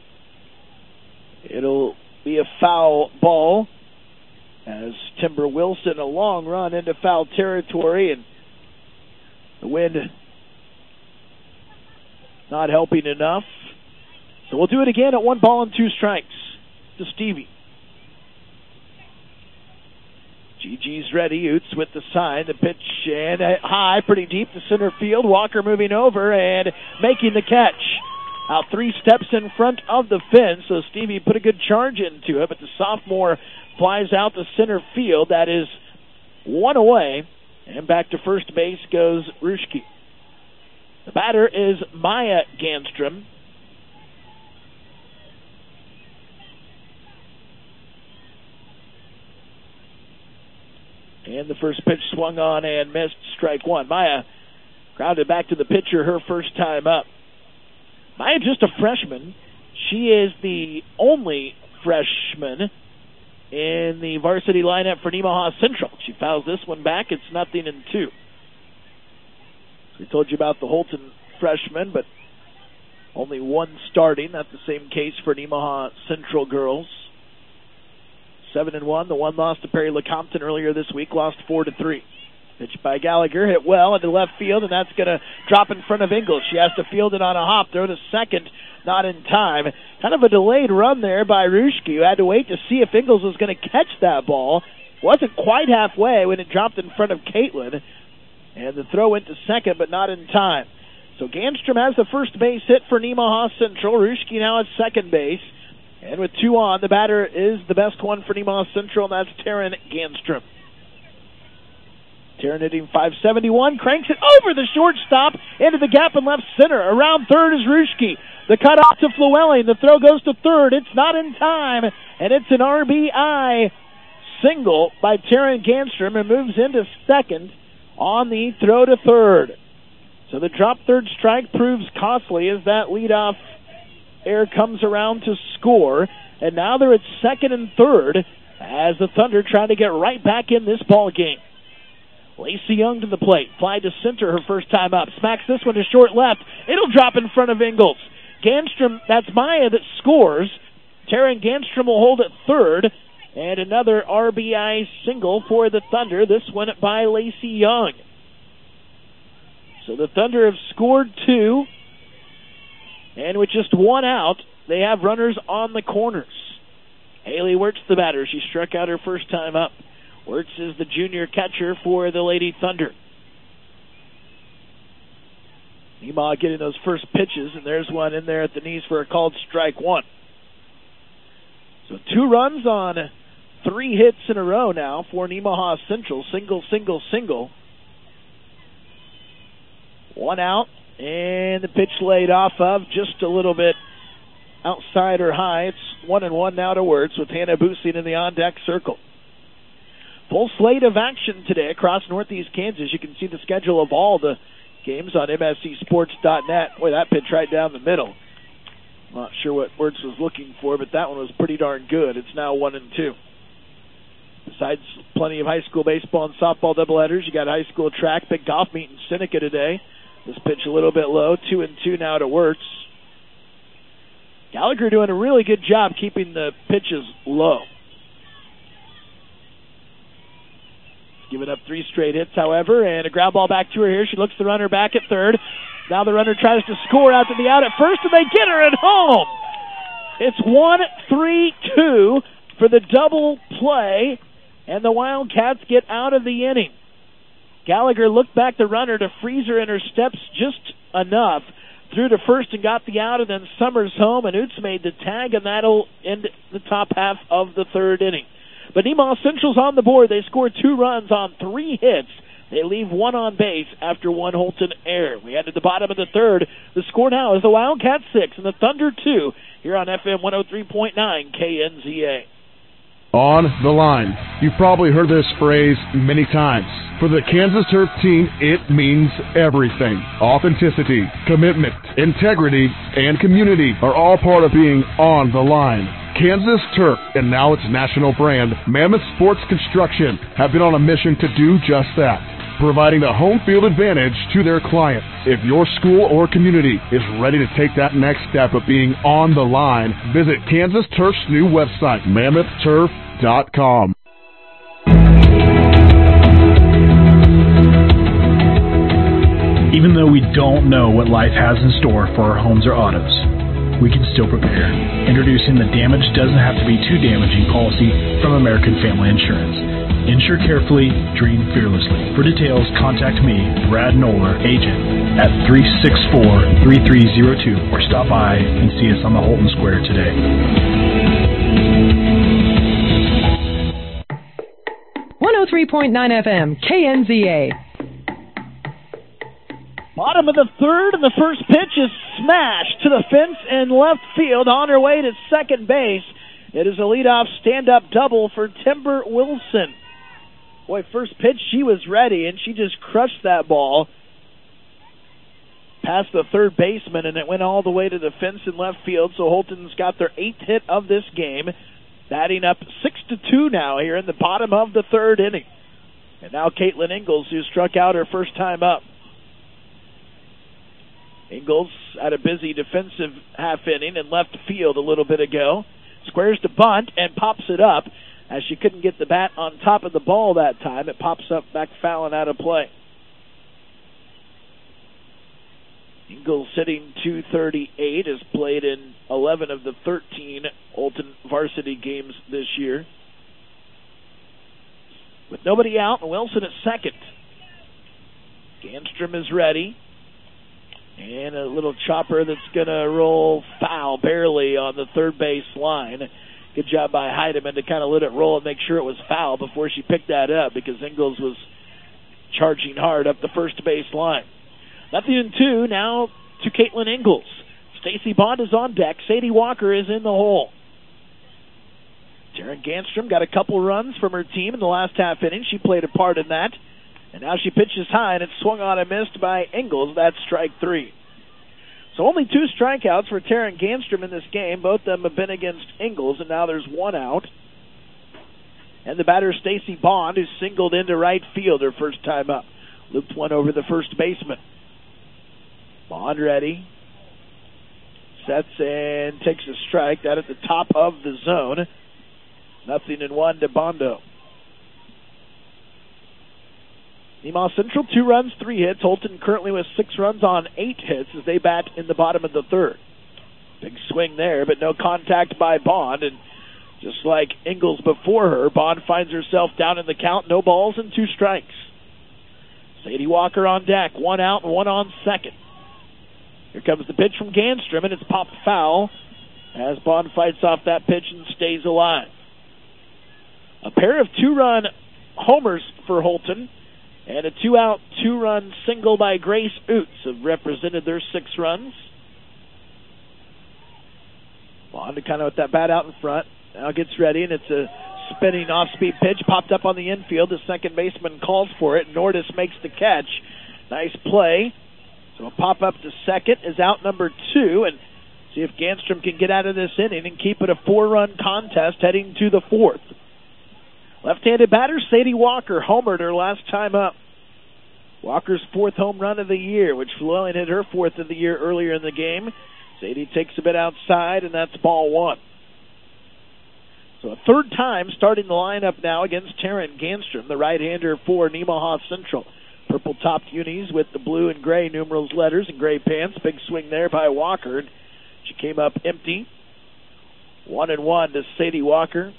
It'll be a foul ball as Timber Wilson, a long run into foul territory, and the wind not helping enough. So we'll do it again at one ball and two strikes to Stevie. Gigi's ready. Oots with the sign. The pitch and high, pretty deep to center field. Walker moving over and making the catch. out three steps in front of the fence, so Stevie put a good charge into it, but the sophomore flies out to center field. That is one away, and back to first base goes Ruschke. The batter is Maya Ganstrom. And the first pitch swung on and missed, strike one. Maya grounded back to the pitcher her first time up. Maya just a freshman. She is the only freshman in the varsity lineup for Nemaha Central. She fouls this one back. It's nothing in two. We told you about the Holton freshman, but only one starting. Not the same case for Nemaha Central girls. Seven and one. The one loss to Perry Lecompton earlier this week, lost four to three. Pitch by Gallagher, hit well into left field, and that's going to drop in front of Ingles. She has to field it on a hop, throw to second, not in time. Kind of a delayed run there by Ruschke, who had to wait to see if Ingles was going to catch that ball. Wasn't quite halfway when it dropped in front of Caitlin, and the throw went to second, but not in time. So Ganstrom has the first base hit for Nemaha Central. Ruschke now at second base. And with two on, the batter is the best one for Nemaha Central, and that's Taryn Ganstrom. Taryn hitting five seventy-one, cranks it over the shortstop, into the gap in left center. Around third is Ruschke. The cutoff to Flewelling. The throw goes to third. It's not in time, and it's an R B I single by Taryn Ganstrom, and moves into second on the throw to third. So the drop third strike proves costly as that leadoff air comes around to score, and now they're at second and third as the Thunder try to get right back in this ball game. Lacey Young to the plate, fly to center her first time up, smacks this one to short left. It'll drop in front of Ingles. Ganstrom, that's Maya that scores. Taryn Ganstrom will hold at third, and another R B I single for the Thunder, this one by Lacey Young. So the Thunder have scored two, and with just one out, they have runners on the corners. Haley Wirtz, the batter. She struck out her first time up. Wirtz is the junior catcher for the Lady Thunder. Nemaha getting those first pitches, and there's one in there at the knees for a called strike one. So two runs on three hits in a row now for Nemaha Central. Single, single, single. One out. And the pitch laid off of just a little bit outside or high. It's one and one now to Wirtz with Hannah Boosing in the on-deck circle. Full slate of action today across Northeast Kansas. You can see the schedule of all the games on M S C sports dot net. Boy, that pitch right down the middle. Not sure what Wirtz was looking for, but that one was pretty darn good. It's now one and two. Besides plenty of high school baseball and softball doubleheaders, you got high school track, big golf meet in Seneca today. This pitch a little bit low, two and two now to Wirtz. Gallagher doing a really good job keeping the pitches low. Giving up three straight hits, however, and a ground ball back to her here. She looks the runner back at third. Now the runner tries to score out to the out at first, and they get her at home. It's one three two for the double play, and the Wildcats get out of the inning. Gallagher looked back the runner to freeze her in her steps just enough. Threw to first and got the out, and then Summers home, and Oots made the tag, and that'll end the top half of the third inning. But Nemaha Central's on the board. They scored two runs on three hits. They leave one on base after one Holton error. We head to the bottom of the third. The score now is the Wildcats six and the Thunder two here on F M one oh three point nine K N Z A. On the line. You've probably heard this phrase many times. For the Kansas Turf team, it means everything. Authenticity, commitment, integrity, and community are all part of being on the line. Kansas Turf, and now its national brand, Mammoth Sports Construction, have been on a mission to do just that, providing the home field advantage to their clients. If your school or community is ready to take that next step of being on the line, visit Kansas Turf's new website, mammoth turf dot com. Even though we don't know what life has in store for our homes or autos, we can still prepare. Introducing the Damage Doesn't Have to Be Too Damaging policy from American Family Insurance. Insurance Picture carefully, dream fearlessly. For details, contact me, Brad Noller, agent, at three six four, three three zero two, or stop by and see us on the Holton Square today. one oh three point nine F M, K N Z A. Bottom of the third, and the first pitch is smashed to the fence in left field. On her way to second base. It is a leadoff stand-up double for Timber Wilson. Boy, first pitch, she was ready, and she just crushed that ball past the third baseman, and it went all the way to the fence in left field. So Holton's got their eighth hit of this game, batting up six to two now here in the bottom of the third inning. And now Caitlin Ingalls, who struck out her first time up. Ingalls had a busy defensive half inning and left field a little bit ago. Squares to bunt and pops it up. As she couldn't get the bat on top of the ball that time, it pops up back foul and out of play. Ingalls sitting two thirty-eight, has played in eleven of the thirteen Holton varsity games this year. With nobody out, and Wilson at second. Ganstrom is ready. And a little chopper that's going to roll foul barely on the third base line. Good job by Heidemann to kind of let it roll and make sure it was foul before she picked that up, because Ingalls was charging hard up the first base line. Nothing in two, now to Caitlin Ingalls. Stacy Bond is on deck. Sadie Walker is in the hole. Taryn Ganstrom got a couple runs from her team in the last half inning. She played a part in that. And now she pitches high, and it's swung on and missed by Ingalls. That's strike three. So only two strikeouts for Taryn Ganstrom in this game. Both of them have been against Ingalls, and now there's one out. And the batter, Stacy Bond, who singled into right field her first time up. Looped one over the first baseman. Bond ready. Sets and takes a strike. That at the top of the zone. Nothing in one to Bondo. Nemaha Central, two runs, three hits. Holton currently with six runs on eight hits as they bat in the bottom of the third. Big swing there, but no contact by Bond. And just like Ingalls before her, Bond finds herself down in the count. No balls and two strikes. Sadie Walker on deck. One out and one on second. Here comes the pitch from Ganstrom, and it's popped foul as Bond fights off that pitch and stays alive. A pair of two-run homers for Holton. And a two-out, two-run single by Grace Oots have represented their six runs. Bond kind of with that bat out in front. Now gets ready, and it's a spinning off-speed pitch. Popped up on the infield. The second baseman calls for it. Nordis makes the catch. Nice play. So a pop-up to second is out number two. And see if Ganstrom can get out of this inning and keep it a four-run contest heading to the fourth. Left-handed batter, Sadie Walker, homered her last time up. Walker's fourth home run of the year, which Llewellyn hit her fourth of the year earlier in the game. Sadie takes a bit outside, and that's ball one. So a third time starting the lineup now against Taryn Ganstrom, the right-hander for Nemaha Central. Purple-topped unis with the blue and gray numerals letters and gray pants. Big swing there by Walker. She came up empty. One and one to Sadie Walker.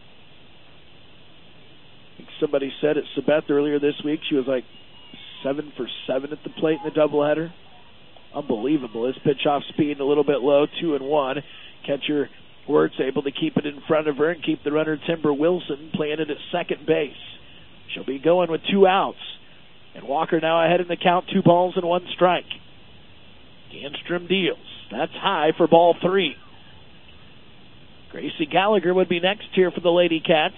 I think somebody said at Sabeth earlier this week she was like seven for seven at the plate in the doubleheader. Unbelievable. This pitch off speed a little bit low, two and one. Catcher Wirtz able to keep it in front of her and keep the runner Timber Wilson playing it at second base. She'll be going with two outs. And Walker now ahead in the count, two balls and one strike. Ganstrom deals. That's high for ball three. Gracie Gallagher would be next here for the Lady Cats,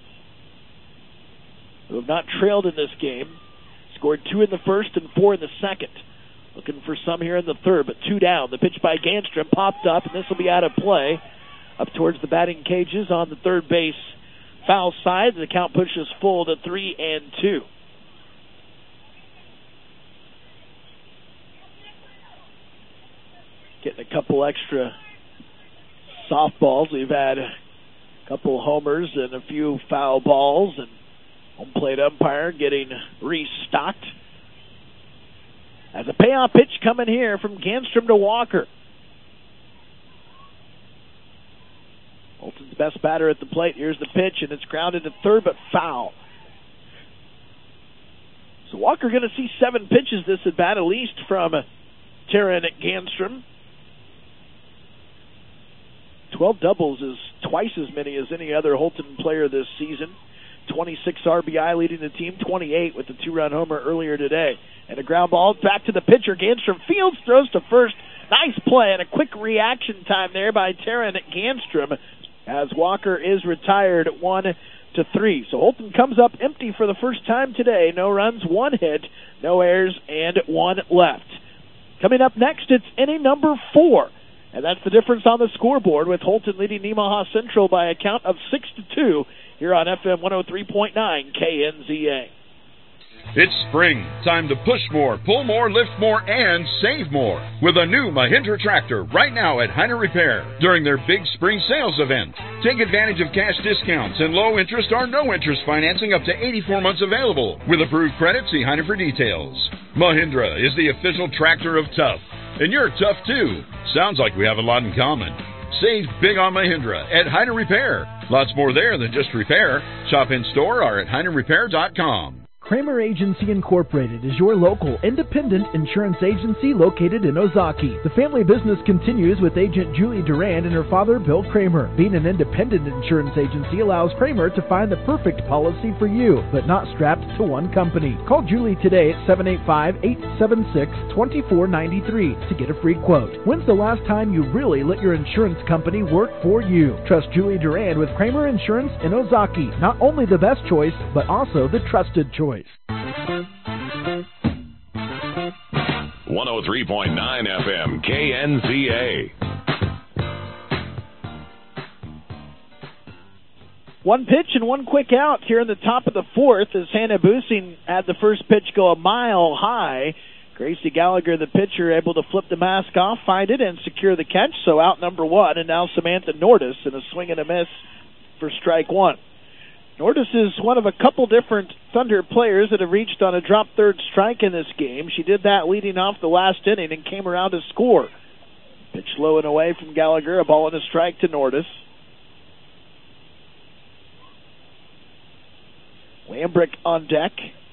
who have not trailed in this game. Scored two in the first and four in the second. Looking for some here in the third, but two down. The pitch by Ganstrom popped up, and this will be out of play. Up towards the batting cages on the third base foul side. The count pushes full to three and two. Getting a couple extra softballs. We've had a couple homers and a few foul balls, and home plate umpire getting restocked. As a payoff pitch coming here from Ganstrom to Walker. Holton's best batter at the plate. Here's the pitch, and it's grounded to third, but foul. So Walker going to see seven pitches this at bat, at least from Taryn Gandstrom. twelve doubles is twice as many as any other Holton player this season. twenty-six R B I leading the team, twenty-eight with the two-run homer earlier today. And a ground ball back to the pitcher. Gandstrom fields, throws to first. Nice play and a quick reaction time there by Taryn Gandstrom as Walker is retired one to three. So Holton comes up empty for the first time today. No runs, one hit, no errors, and one left. Coming up next, it's inning number four. And that's the difference on the scoreboard, with Holton leading Nemaha Central by a count of six to two here on F M one oh three point nine K N Z A. It's spring. Time to push more, pull more, lift more, and save more with a new Mahindra tractor right now at Heiner Repair during their big spring sales event. Take advantage of cash discounts and low interest or no interest financing up to eighty-four months available. With approved credit, see Heiner for details. Mahindra is the official tractor of tough, and you're tough too. Sounds like we have a lot in common. Save big on Mahindra at Heiner Repair. Lots more there than just repair. Shop in store or at heiner repair dot com. Kramer Agency Incorporated is your local independent insurance agency located in Ozaki. The family business continues with agent Julie Durand and her father, Bill Kramer. Being an independent insurance agency allows Kramer to find the perfect policy for you, but not strapped to one company. Call Julie today at seven eight five, eight seven six, two four nine three to get a free quote. When's the last time you really let your insurance company work for you? Trust Julie Durand with Kramer Insurance in Ozaki. Not only the best choice, but also the trusted choice. one oh three point nine F M K N Z A. One pitch and one quick out here in the top of the fourth as Hannah Boosing had the first pitch go a mile high. Gracie Gallagher, the pitcher, able to flip the mask off, find it, and secure the catch. So out number one, and now Samantha Nordis in a swing and a miss for strike one. Nordis is one of a couple different Thunder players that have reached on a drop third strike in this game. She did that leading off the last inning and came around to score. Pitch low and away from Gallagher, a ball and a strike to Nordis. Lambrick on deck.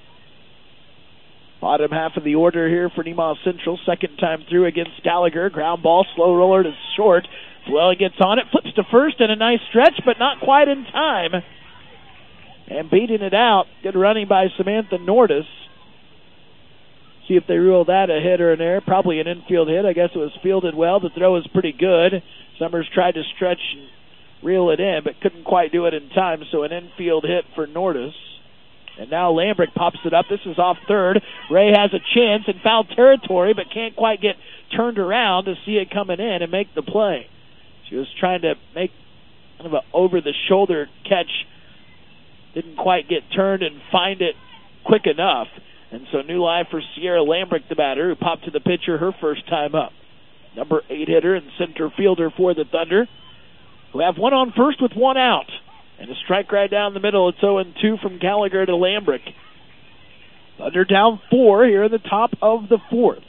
Bottom half of the order here for Nemaha Central. Second time through against Gallagher. Ground ball, slow roller to short. Flewelly gets on it, flips to first, and a nice stretch, but not quite in time. And beating it out, good running by Samantha Nordis. See if they rule that a hit or an error. Probably an infield hit. I guess it was fielded well. The throw was pretty good. Summers tried to stretch and reel it in, but couldn't quite do it in time, so an infield hit for Nordis. And now Lambrick pops it up. This is off third. Ray has a chance in foul territory, but can't quite get turned around to see it coming in and make the play. She was trying to make kind of an over-the-shoulder catch. Didn't quite get turned and find it quick enough. And so new life for Sierra Lambrick, the batter, who popped to the pitcher her first time up. Number eight hitter and center fielder for the Thunder, who have one on first with one out. And a strike right down the middle. It's oh and two from Gallagher to Lambrick. Thunder down four here in the top of the fourth.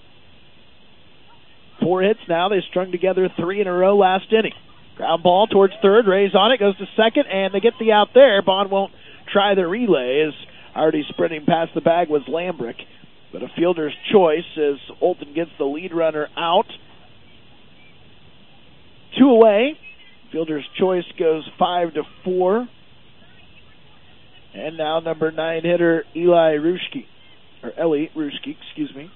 Four hits now. They strung together three in a row last inning. Ground ball towards third. Ray's on it. Goes to second, and they get the out there. Bond won't try the relay as already sprinting past the bag was Lambrick. But a fielder's choice as Holton gets the lead runner out. Two away. Fielder's choice goes five to four. And now number nine hitter Eli Ruschke. Or Ellie Ruschke, excuse me.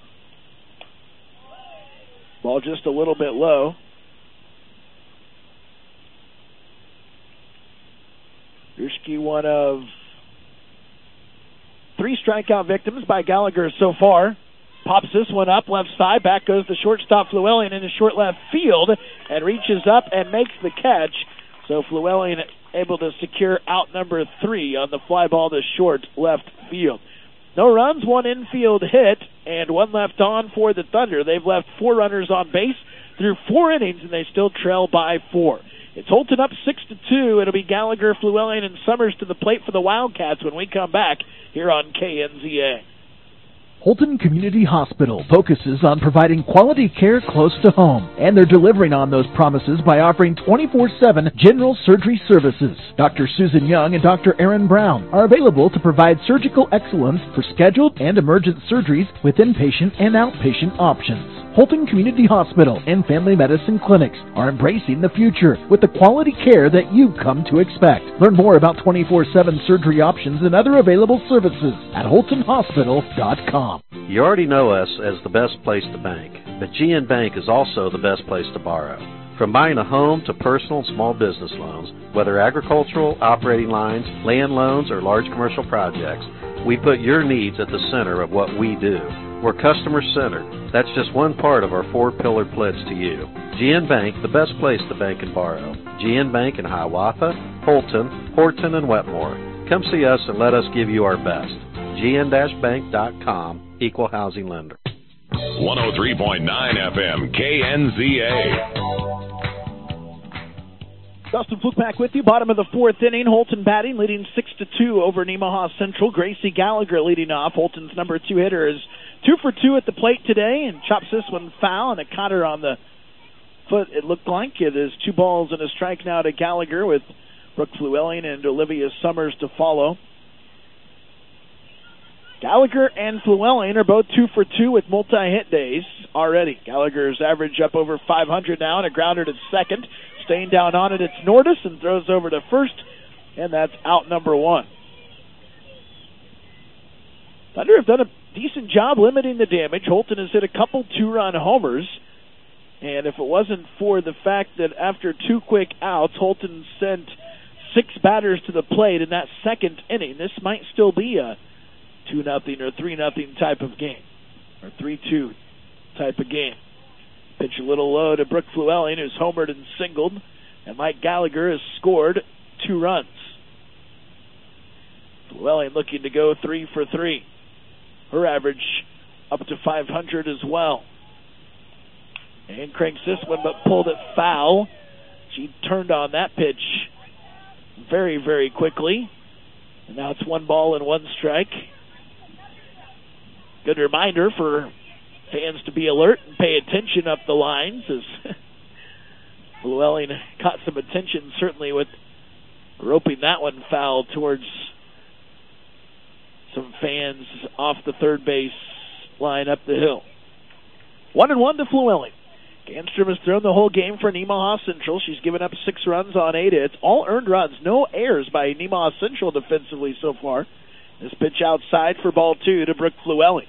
Ball just a little bit low. Ruschke, one of three strikeout victims by Gallagher so far. Pops this one up, left side. Back goes the shortstop Flewellian into short left field and reaches up and makes the catch. So Flewellian able to secure out number three on the fly ball to short left field. No runs, one infield hit, and one left on for the Thunder. They've left four runners on base through four innings, and they still trail by four. It's Holton up six to two. It'll be Gallagher, Flewellian, and Summers to the plate for the Wildcats when we come back here on K N Z A. Holton Community Hospital focuses on providing quality care close to home, and they're delivering on those promises by offering twenty-four seven general surgery services. Doctor Susan Young and Doctor Aaron Brown are available to provide surgical excellence for scheduled and emergent surgeries with inpatient and outpatient options. Holton Community Hospital and Family Medicine Clinics are embracing the future with the quality care that you've come to expect. Learn more about twenty-four seven surgery options and other available services at holton hospital dot com. You already know us as the best place to bank, but G N Bank is also the best place to borrow. From buying a home to personal and small business loans, whether agricultural, operating lines, land loans, or large commercial projects, we put your needs at the center of what we do. We're customer-centered. That's just one part of our four-pillar pledge to you. G N Bank, the best place to bank and borrow. G N Bank in Hiawatha, Holton, Horton, and Wetmore. Come see us and let us give you our best. G N bank dot com, Equal Housing Lender. one oh three point nine F M, K N Z A. Dustin Fluke back with you. Bottom of the fourth inning. Holton batting, leading six to two over Nemaha Central. Gracie Gallagher leading off. Holton's number two hitter is two for two at the plate today and chops this one foul, and it caught her on the foot. It looked like it is two balls and a strike now to Gallagher, with Brooke Flewelling and Olivia Summers to follow. Gallagher and Flewelling are both two for two with multi-hit days already. Gallagher's average up over five hundred now, and a grounder to second. Staying down on it, it's Nordis, and throws over to first, and that's out number one. Thunder have done a decent job limiting the damage. Holton has hit a couple two-run homers, and if it wasn't for the fact that after two quick outs, Holton sent six batters to the plate in that second inning, this might still be a two nothing or three nothing type of game, or three two type of game. Pitch a little low to Brooke Flewelling, who's homered and singled, and Mike Gallagher has scored two runs. Flewelling looking to go three for three. Her average up to five hundred as well. And cranks this one, but pulled it foul. She turned on that pitch very, very quickly. And now it's one ball and one strike. Good reminder for fans to be alert and pay attention up the lines, as Flewelling caught some attention, certainly with roping that one foul towards some fans off the third base line up the hill. One and one to Flewelling. Ganstrom has thrown the whole game for Nemaha Central. She's given up six runs on eight hits, all earned runs, no errors by Nemaha Central defensively so far. This pitch outside for ball two to Brooke Flewelling.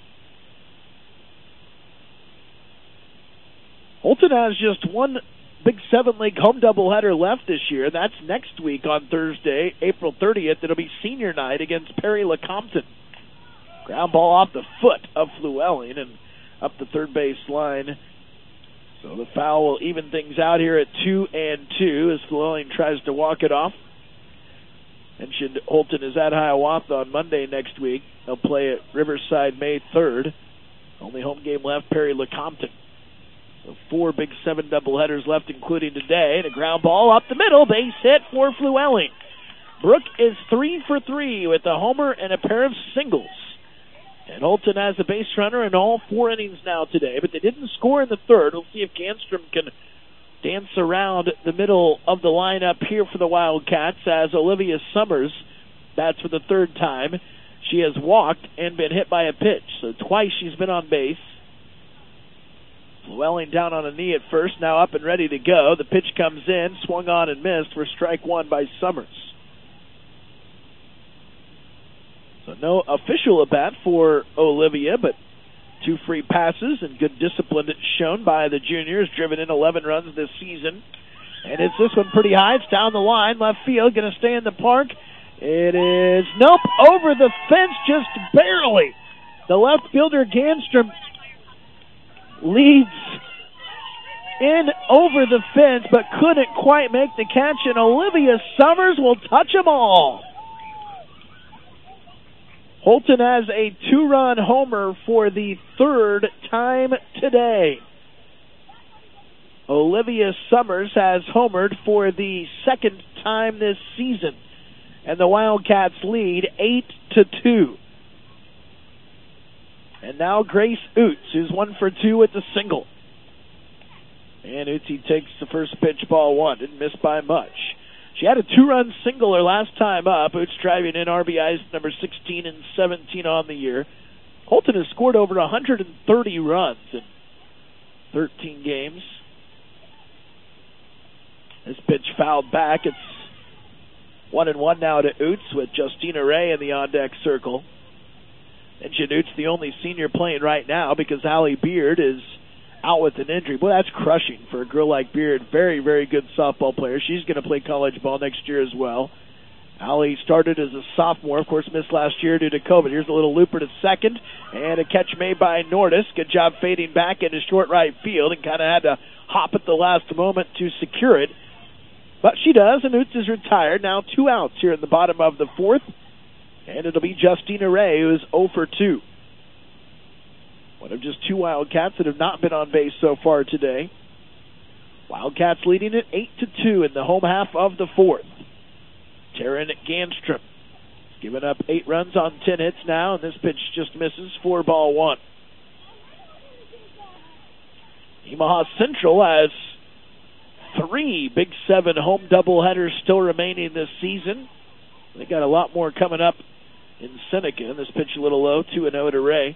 Holton has just one Big Seven League home doubleheader left this year. That's next week on Thursday, April thirtieth. It'll be senior night against Perry LeCompton. Ground ball off the foot of Flewelling and up the third base line. So the foul will even things out here at two and two as Flewelling tries to walk it off. Mentioned Holton is at Hiawatha on Monday next week. They'll play at Riverside May third. Only home game left, Perry LeCompton. So four Big Seven doubleheaders left, including today. And a ground ball up the middle, base hit for Flewelling. Brooke is three for three with a homer and a pair of singles. And Holton has a base runner in all four innings now today, but they didn't score in the third. We'll see if Ganstrom can dance around the middle of the lineup here for the Wildcats as Olivia Summers bats for the third time. She has walked and been hit by a pitch, so twice she's been on base. Flewelling down on a knee at first, now up and ready to go. The pitch comes in, swung on and missed for strike one by Summers. So no official at-bat for Olivia, but two free passes and good discipline shown by the juniors, driven in eleven runs this season. And it's this one pretty high. It's down the line, left field, going to stay in the park. It is, nope, over the fence just barely. The left fielder, Ganstrom, leads in over the fence, but couldn't quite make the catch, and Olivia Summers will touch them all. Holton has a two-run homer for the third time today. Olivia Summers has homered for the second time this season, and the Wildcats lead eight to two. And now Grace Oots, who's one for two with the single. And Ootsy takes the first pitch, ball one. Didn't miss by much. She had a two-run single her last time up. Oots driving in R B Is number sixteen and seventeen on the year. Holton has scored over one hundred thirty runs in thirteen games. This pitch fouled back. It's one and one now to Oots with Justina Ray in the on-deck circle. And Oots the only senior playing right now because Allie Beard is out with an injury. Boy, that's crushing for a girl like Beard. Very, very good softball player. She's going to play college ball next year as well. Allie started as a sophomore, of course, missed last year due to COVID. Here's a little looper to second, and a catch made by Nordis. Good job fading back into short right field, and kind of had to hop at the last moment to secure it. But she does, and Oots is retired. Now two outs here in the bottom of the fourth, and it'll be Justina Ray, who is oh for two. One of just two Wildcats that have not been on base so far today. Wildcats leading it eight to two in the home half of the fourth. Taryn Ganstrom has given up eight runs on ten hits now, and this pitch just misses for ball one. Omaha Central has three Big Seven home doubleheaders still remaining this season. They got a lot more coming up in Seneca. And this pitch a little low, two and oh to Ray.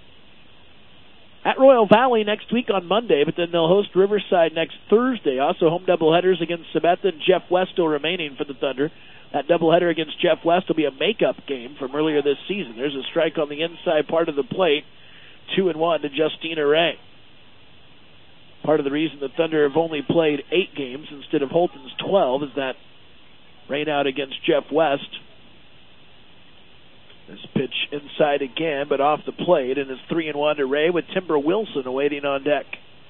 At Royal Valley next week on Monday, but then they'll host Riverside next Thursday. Also home doubleheaders against Sabetha and Jeff West still remaining for the Thunder. That doubleheader against Jeff West will be a makeup game from earlier this season. There's a strike on the inside part of the plate. Two and one to Justina Ray. Part of the reason the Thunder have only played eight games instead of Holton's twelve is that rain out against Jeff West. This pitch inside again, but off the plate, and it's three and one to Ray with Timber Wilson awaiting on deck.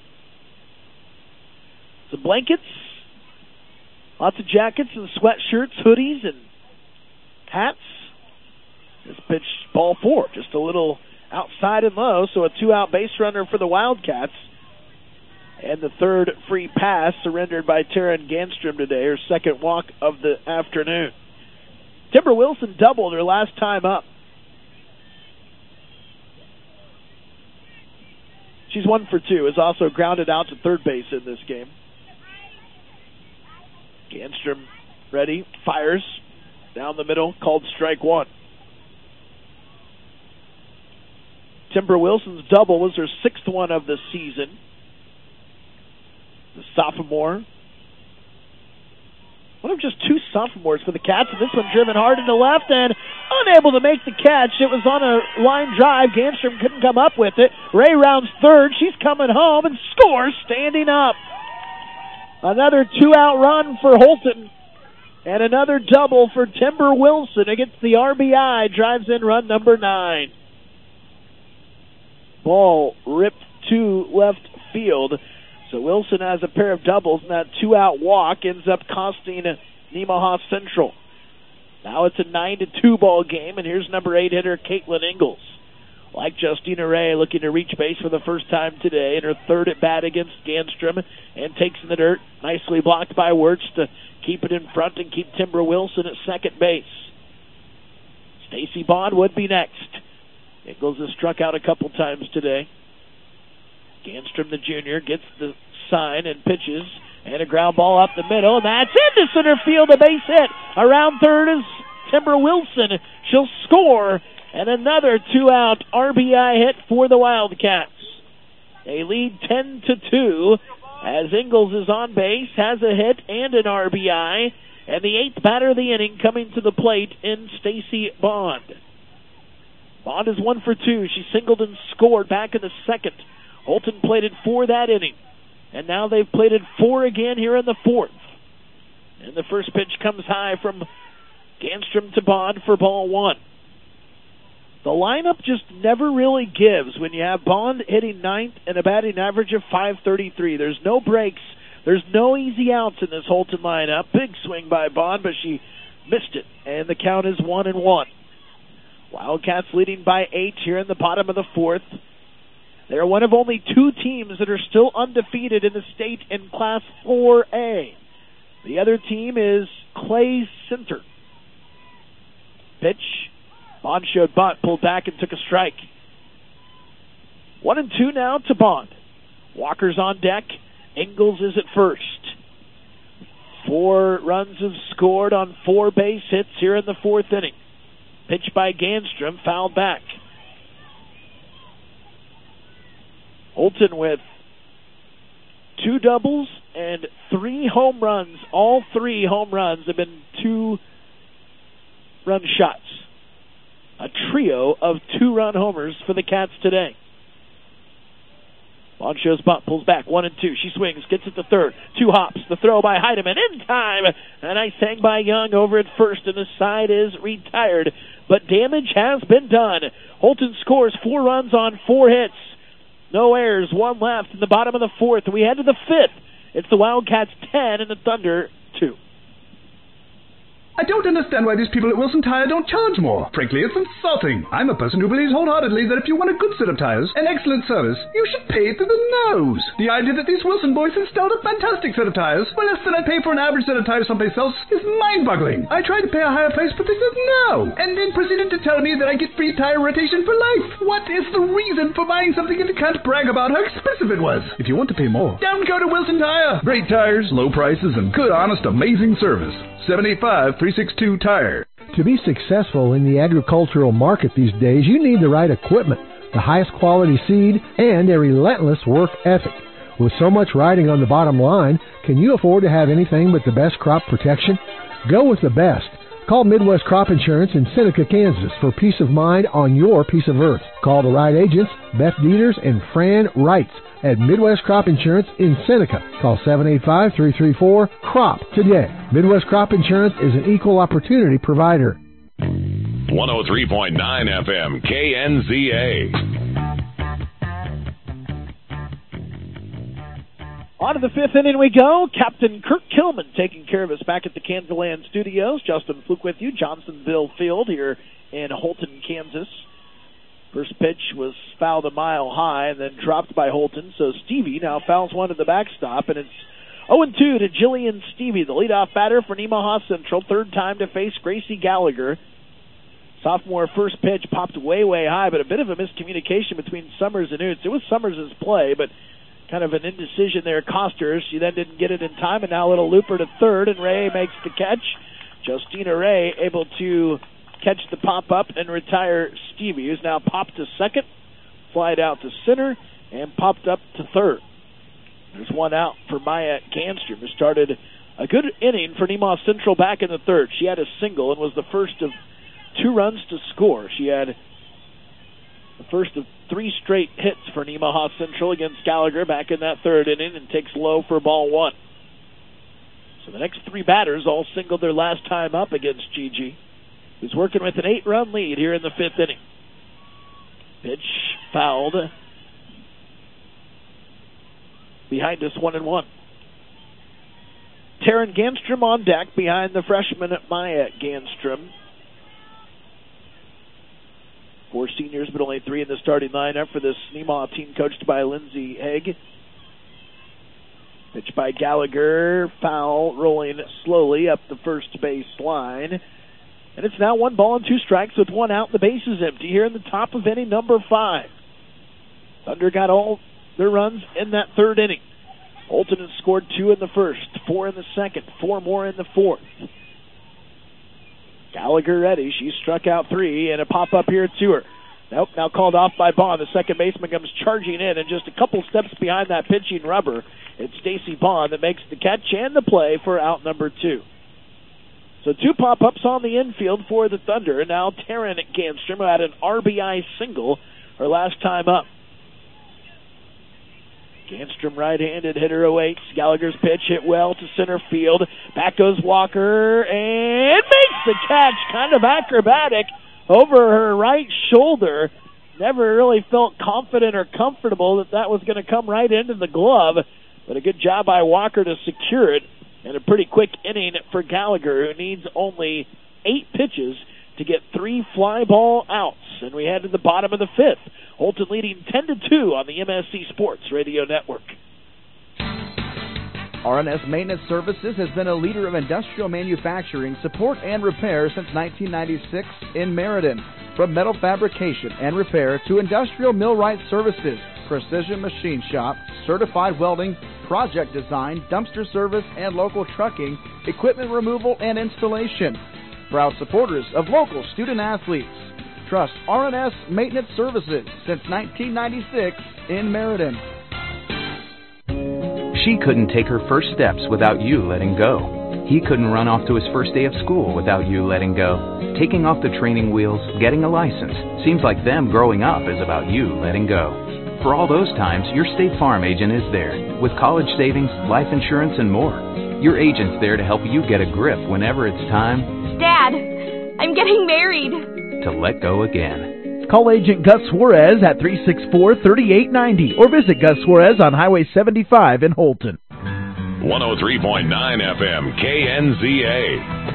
Some blankets, lots of jackets and sweatshirts, hoodies, and hats. This pitch, ball four, just a little outside and low, so a two-out base runner for the Wildcats. And the third free pass surrendered by Taryn Ganstrom today, her second walk of the afternoon. Timber Wilson doubled her last time up. She's one for two, is also grounded out to third base in this game. Ganstrom ready, fires, down the middle, called strike one. Timber Wilson's double was her sixth one of the season. The sophomore. One of just two sophomores for the Cats, and this one driven hard into left and unable to make the catch. It was on a line drive. Ganstrom couldn't come up with it. Ray rounds third. She's coming home and scores standing up. Another two-out run for Holton. And another double for Timber Wilson against the R B I. Drives in run number nine. Ball ripped to left field. So Wilson has a pair of doubles, and that two-out walk ends up costing Nemaha Central. Now it's a nine to two ball game, and here's number eight hitter Caitlin Ingalls. Like Justina Ray, looking to reach base for the first time today in her third at bat against Ganstrom, and takes in the dirt. Nicely blocked by Wirtz to keep it in front and keep Timber Wilson at second base. Stacy Bond would be next. Ingalls has struck out a couple times today. Ganstrom, the junior, gets the sign and pitches, and a ground ball up the middle, and that's into center field, a base hit. Around third is Timber Wilson. She'll score, and another two-out R B I hit for the Wildcats. They lead ten to two as Ingalls is on base, has a hit and an R B I, and the eighth batter of the inning coming to the plate in Stacy Bond. Bond is one for two. She singled and scored back in the second. Holton plated four that inning, and now they've plated four again here in the fourth. And the first pitch comes high from Ganstrom to Bond for ball one. The lineup just never really gives when you have Bond hitting ninth and a batting average of five thirty-three. There's no breaks. There's no easy outs in this Holton lineup. Big swing by Bond, but she missed it, and the count is one and one. Wildcats leading by eight here in the bottom of the fourth. They are one of only two teams that are still undefeated in the state in Class four A. The other team is Clay Center. Pitch. Bond showed bunt, pulled back and took a strike. One and two now to Bond. Walker's on deck. Ingalls is at first. Four runs have scored on four base hits here in the fourth inning. Pitch by Ganstrom, fouled back. Holton with two doubles and three home runs. All three home runs have been two-run shots. A trio of two-run homers for the Cats today. Bond shows bunt, pulls back, one and two. She swings, gets it to third. Two hops, the throw by Heidemann in time. A nice hang by Young over at first, and the side is retired. But damage has been done. Holton scores four runs on four hits. No errors, one left in the bottom of the fourth. We head to the fifth. It's the Wildcats ten and the Thunder two. I don't understand why these people at Wilson Tire don't charge more. Frankly, it's insulting. I'm a person who believes wholeheartedly that if you want a good set of tires and excellent service, you should pay through the nose. The idea that these Wilson boys installed a fantastic set of tires for less than I pay for an average set of tires someplace else is mind-boggling. I tried to pay a higher price, but they said no, and then proceeded to tell me that I get free tire rotation for life. What is the reason for buying something if you can't brag about how expensive it was? If you want to pay more, down go to Wilson Tire. Great tires, low prices, and good, honest, amazing service. seven eight five, three six two, tire. To be successful in the agricultural market these days, you need the right equipment, the highest quality seed, and a relentless work ethic. With so much riding on the bottom line, can you afford to have anything but the best crop protection? Go with the best. Call Midwest Crop Insurance in Seneca, Kansas for peace of mind on your piece of earth. Call the right agents, Beth Dieters and Fran Wrights at Midwest Crop Insurance in Seneca. Call seven eight five, three three four, C R O P today. Midwest Crop Insurance is an equal opportunity provider. one oh three point nine F M, K N Z A. On to the fifth inning we go. Captain Kirk Kilman taking care of us back at the Kansas Studios. Justin Fluke with you. Johnsonville Field here in Holton, Kansas. First pitch was fouled a mile high and then dropped by Holton. So Stevie now fouls one to the backstop, and it's oh and two to Jillian Stevie, the leadoff batter for Nemaha Central. Third time to face Gracie Gallagher. Sophomore first pitch popped way, way high, but a bit of a miscommunication between Summers and Utes. It was Summers' play, but kind of an indecision there cost her. She then didn't get it in time, and now a little looper to third, and Ray makes the catch. Justina Ray able to catch the pop-up and retire Stevie, who's now popped to second, flied out to center, and popped up to third. There's one out for Maya Ganstrom, who started a good inning for Nemaha Central back in the third. She had a single and was the first of two runs to score. She had the first of three straight hits for Nemaha Central against Gallagher back in that third inning, and takes low for ball one. So the next three batters all singled their last time up against Gigi, who's working with an eight-run lead here in the fifth inning. Pitch fouled behind us, one and one. Taryn Ganstrom on deck behind the freshman Maya Ganstrom. Four seniors, but only three in the starting lineup for this Nemaha team coached by Lindsay Haig. Pitch by Gallagher, foul, rolling slowly up the first base line. And it's now one ball and two strikes with one out. The base is empty here in the top of inning number five. Thunder got all their runs in that third inning. Holton has scored two in the first, four in the second, four more in the fourth. Gallagher ready. She struck out three, and a pop-up here to her. Nope, now called off by Bond. The second baseman comes charging in, and just a couple steps behind that pitching rubber, it's Stacy Bond that makes the catch and the play for out number two. So two pop-ups on the infield for the Thunder, and now Taryn Ganstrom, who had an R B I single her last time up. Ganstrom right-handed hitter awaits. Gallagher's pitch hit well to center field. Back goes Walker and makes the catch. Kind of acrobatic over her right shoulder. Never really felt confident or comfortable that that was going to come right into the glove. But a good job by Walker to secure it. And a pretty quick inning for Gallagher, who needs only eight pitches to get three fly ball outs. And we head to the bottom of the fifth. Holton leading ten to two on the M S C Sports Radio Network. R and S Maintenance Services has been a leader of industrial manufacturing, support, and repair since nineteen ninety-six in Meriden. From metal fabrication and repair to industrial millwright services, Precision Machine Shop, certified welding, project design, dumpster service, and local trucking, equipment removal and installation. Proud supporters of local student athletes. Trust R and S Maintenance Services since nineteen ninety-six in Meriden. She couldn't take her first steps without you letting go. He couldn't run off to his first day of school without you letting go. Taking off the training wheels, getting a license, seems like them growing up is about you letting go. For all those times, your State Farm agent is there with college savings, life insurance, and more. Your agent's there to help you get a grip whenever it's time, Dad, I'm getting married. to let go again. Call Agent Gus Suarez at three six four, three eight nine zero or visit Gus Suarez on Highway seventy-five in Holton. one oh three point nine F M K N Z A.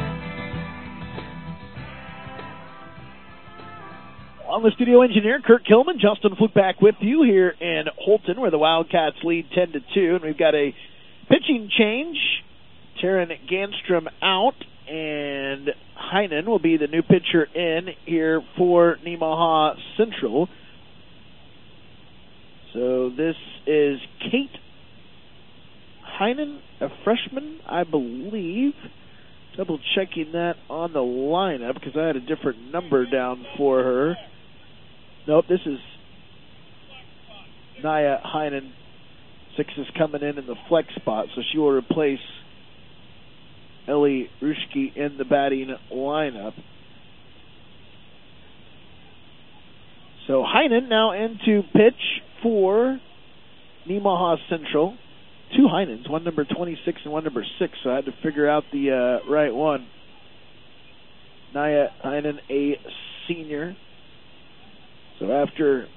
On the studio engineer, Kurt Kilman, Justin Fluke back with you here in Holton, where the Wildcats lead ten to two, and we've got a pitching change. Taryn Ganstrom out, and Heinen will be the new pitcher in here for Nemaha Central. So this is Kate Heinen, a freshman, I believe. Double checking that on the lineup because I had a different number down for her. Nope, this is Naya Heinen. Six is coming in in the flex spot, so she will replace Ellie Ruschke in the batting lineup. So Heinen now in to pitch for Nemaha Central. Two Heinens, one number twenty-six and one number six, so I had to figure out the uh, right one. Naya Heinen, a senior. So after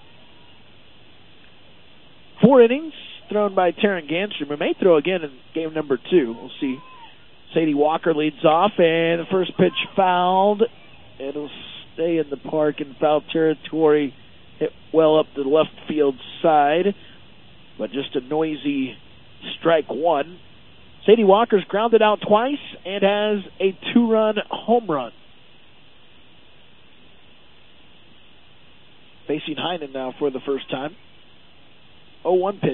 four innings thrown by Taryn Ganstrom, we may throw again in game number two. We'll see. Sadie Walker leads off, and the first pitch fouled. It'll stay in the park in foul territory, hit well up the left field side, but just a noisy strike one. Sadie Walker's grounded out twice and has a two-run home run. Facing Heinen now for the first time. oh one pitch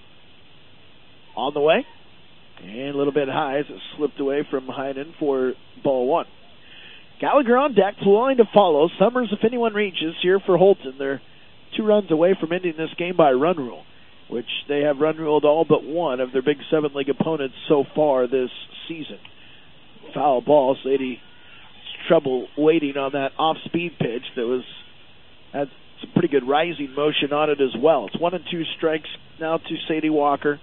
on the way. And a little bit high as it slipped away from Heinen for ball one. Gallagher on deck, Fluline to follow. Summers, if anyone reaches here for Holton, they're two runs away from ending this game by run rule, which they have run ruled all but one of their Big Seven League opponents so far this season. Foul ball. Sadie trouble waiting on that off-speed pitch that was had some pretty good rising motion on it as well. It's one and two strikes now to Sadie Walker.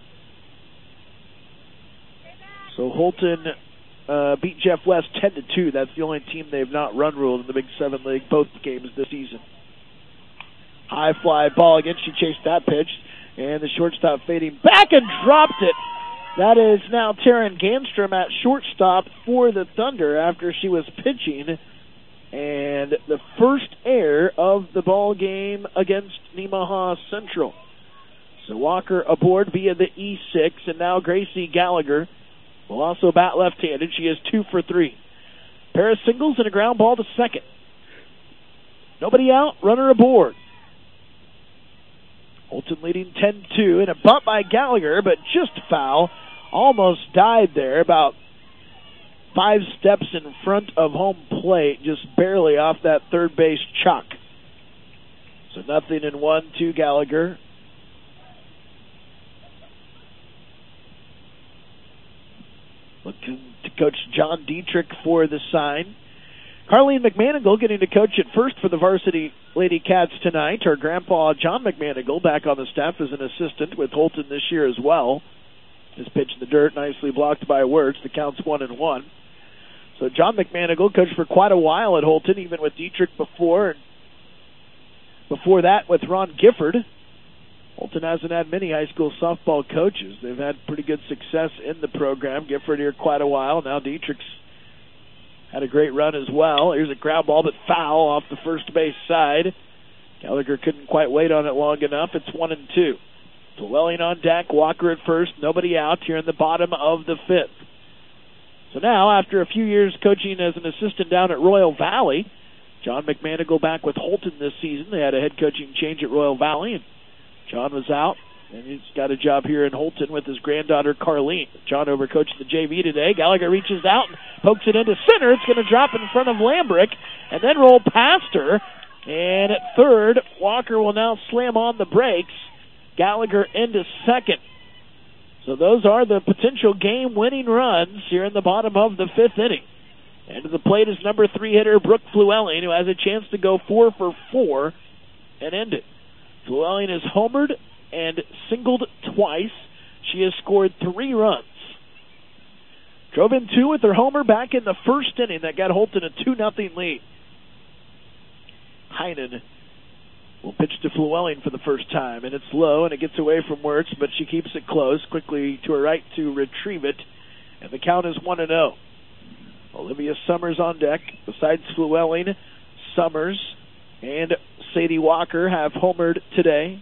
So Holton uh, beat Jeff West ten to two. That's the only team they've not run ruled in the Big Seven League both games this season. High fly ball again. She chased that pitch. And the shortstop fading back and dropped it. That is now Taryn Ganstrom at shortstop for the Thunder after she was pitching. And the first error of the ball game against Nemaha Central. So Walker aboard via the E six, and now Gracie Gallagher will also bat left-handed. She is two for three. Pair of singles and a ground ball to second. Nobody out, runner aboard. Holton leading ten two, and a bunt by Gallagher, but just foul. Almost died there, about five steps in front of home plate, just barely off that third base chuck. So nothing in one to Gallagher. Looking to coach John Dietrich for the sign. Carleen McManigal getting to coach at first for the varsity Lady Cats tonight. Her grandpa, John McManigal, back on the staff as an assistant with Holton this year as well. His pitch in the dirt, nicely blocked by Wirtz. The count's one and one. So John McManigal coached for quite a while at Holton, even with Dietrich before. And before that with Ron Gifford. Holton hasn't had many high school softball coaches. They've had pretty good success in the program. Gifford here quite a while. Now Dietrich's had a great run as well. Here's a ground ball, but foul off the first base side. Gallagher couldn't quite wait on it long enough. It's one and two. Dwelling on deck, Walker at first, nobody out here in the bottom of the fifth. So now, after a few years coaching as an assistant down at Royal Valley, John McManigal back with Holton this season. They had a head coaching change at Royal Valley, and John was out, and he's got a job here in Holton with his granddaughter, Carlene. John overcoached the J V today. Gallagher reaches out and pokes it into center. It's going to drop in front of Lambrick and then roll past her. And at third, Walker will now slam on the brakes. Gallagher into second. So those are the potential game-winning runs here in the bottom of the fifth inning. And to the plate is number three hitter Brooke Flewelling, who has a chance to go four for four and end it. Flewelling has homered and singled twice. She has scored three runs. Drove in two with her homer back in the first inning that got Holton a two nothing lead. Heinen will pitch to Flewelling for the first time, and it's low, and it gets away from Wirtz, but she keeps it close, quickly to her right to retrieve it, and the count is one and oh. Olivia Summers on deck. Besides Flewelling, Summers and Sadie Walker have homered today.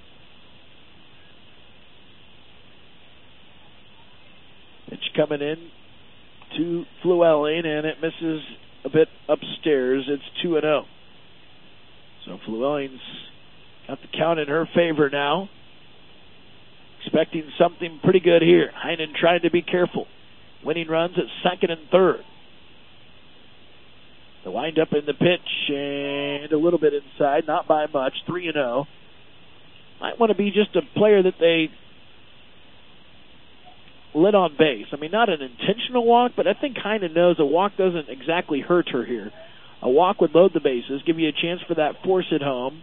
Pitch coming in to Flewelling, and it misses a bit upstairs. It's two and oh. So Flewelling's got the count in her favor now. Expecting something pretty good here. Heinen trying to be careful. Winning runs at second and third. The wind up in the pitch and a little bit inside, not by much, three and oh. Might want to be just a player that they lit on base. I mean, not an intentional walk, but I think Heinen knows a walk doesn't exactly hurt her here. A walk would load the bases, give you a chance for that force at home.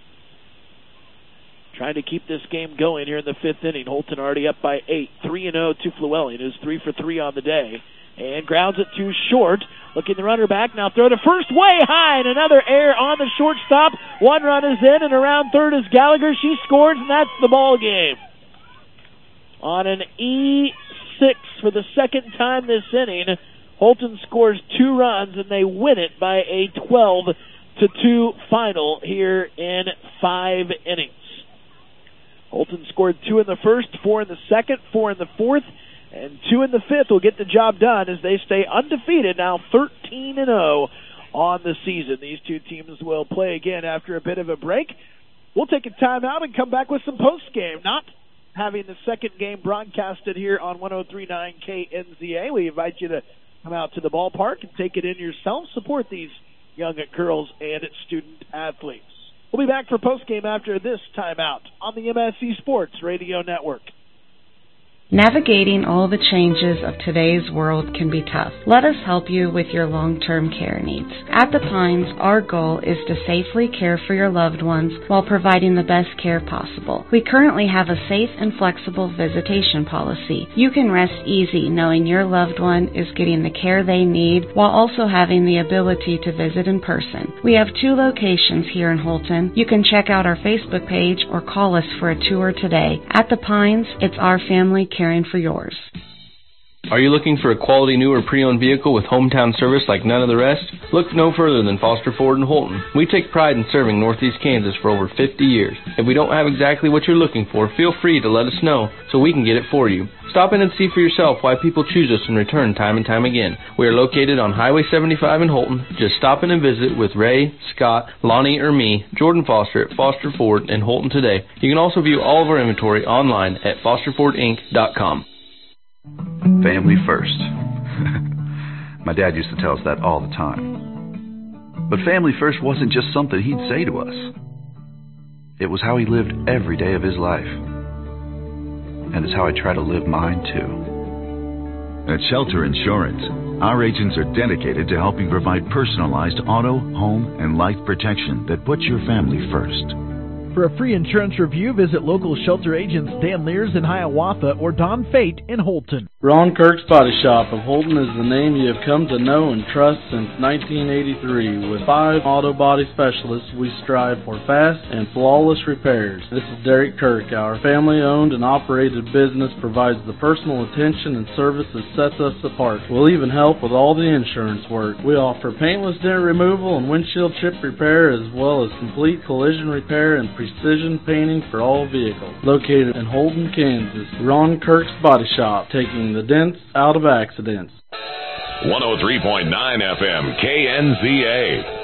Trying to keep this game going here in the fifth inning. Holton already up by eight. three and oh to Flewelling, who's three for three on the day. And grounds it to short. Looking the runner back. Now throw to first way high. And another error on the shortstop. One run is in, and around third is Gallagher. She scores, and that's the ball game. On an E six for the second time this inning, Holton scores two runs, and they win it by a twelve to two final here in five innings. Holton scored two in the first, four in the second, four in the fourth, and two in the fifth will get the job done as they stay undefeated, now thirteen and oh on the season. These two teams will play again after a bit of a break. We'll take a timeout and come back with some postgame. Not having the second game broadcasted here on one oh three point nine K N Z A. We invite you to come out to the ballpark and take it in yourself. Support these young girls and student athletes. We'll be back for postgame after this timeout on the M S C Sports Radio Network. Navigating all the changes of today's world can be tough. Let us help you with your long-term care needs. At The Pines, our goal is to safely care for your loved ones while providing the best care possible. We currently have a safe and flexible visitation policy. You can rest easy knowing your loved one is getting the care they need while also having the ability to visit in person. We have two locations here in Holton. You can check out our Facebook page or call us for a tour today. At The Pines, it's our family care caring for yours. Are you looking for a quality new or pre-owned vehicle with hometown service like none of the rest? Look no further than Foster Ford in Holton. We take pride in serving Northeast Kansas for over fifty years. If we don't have exactly what you're looking for, feel free to let us know so we can get it for you. Stop in and see for yourself why people choose us and return time and time again. We are located on Highway seventy-five in Holton. Just stop in and visit with Ray, Scott, Lonnie, or me, Jordan Foster at Foster Ford in Holton today. You can also view all of our inventory online at foster ford inc dot com. Family first. My dad used to tell us that all the time. But family first wasn't just something he'd say to us. It was how he lived every day of his life. And it's how I try to live mine too. At Shelter Insurance, our agents are dedicated to helping provide personalized auto, home, and life protection that puts your family first. For a free insurance review, visit local shelter agents Dan Lears in Hiawatha or Don Fate in Holton. Ron Kirk's Body Shop of Holton is the name you have come to know and trust since nineteen eighty-three. With five auto body specialists, we strive for fast and flawless repairs. This is Derek Kirk. Our family-owned and operated business provides the personal attention and service that sets us apart. We'll even help with all the insurance work. We offer paintless dent removal and windshield chip repair, as well as complete collision repair and precision painting for all vehicles. Located in Holton, Kansas, Ron Kirk's Body Shop, taking the dents out of accidents. one oh three point nine F M K N Z A.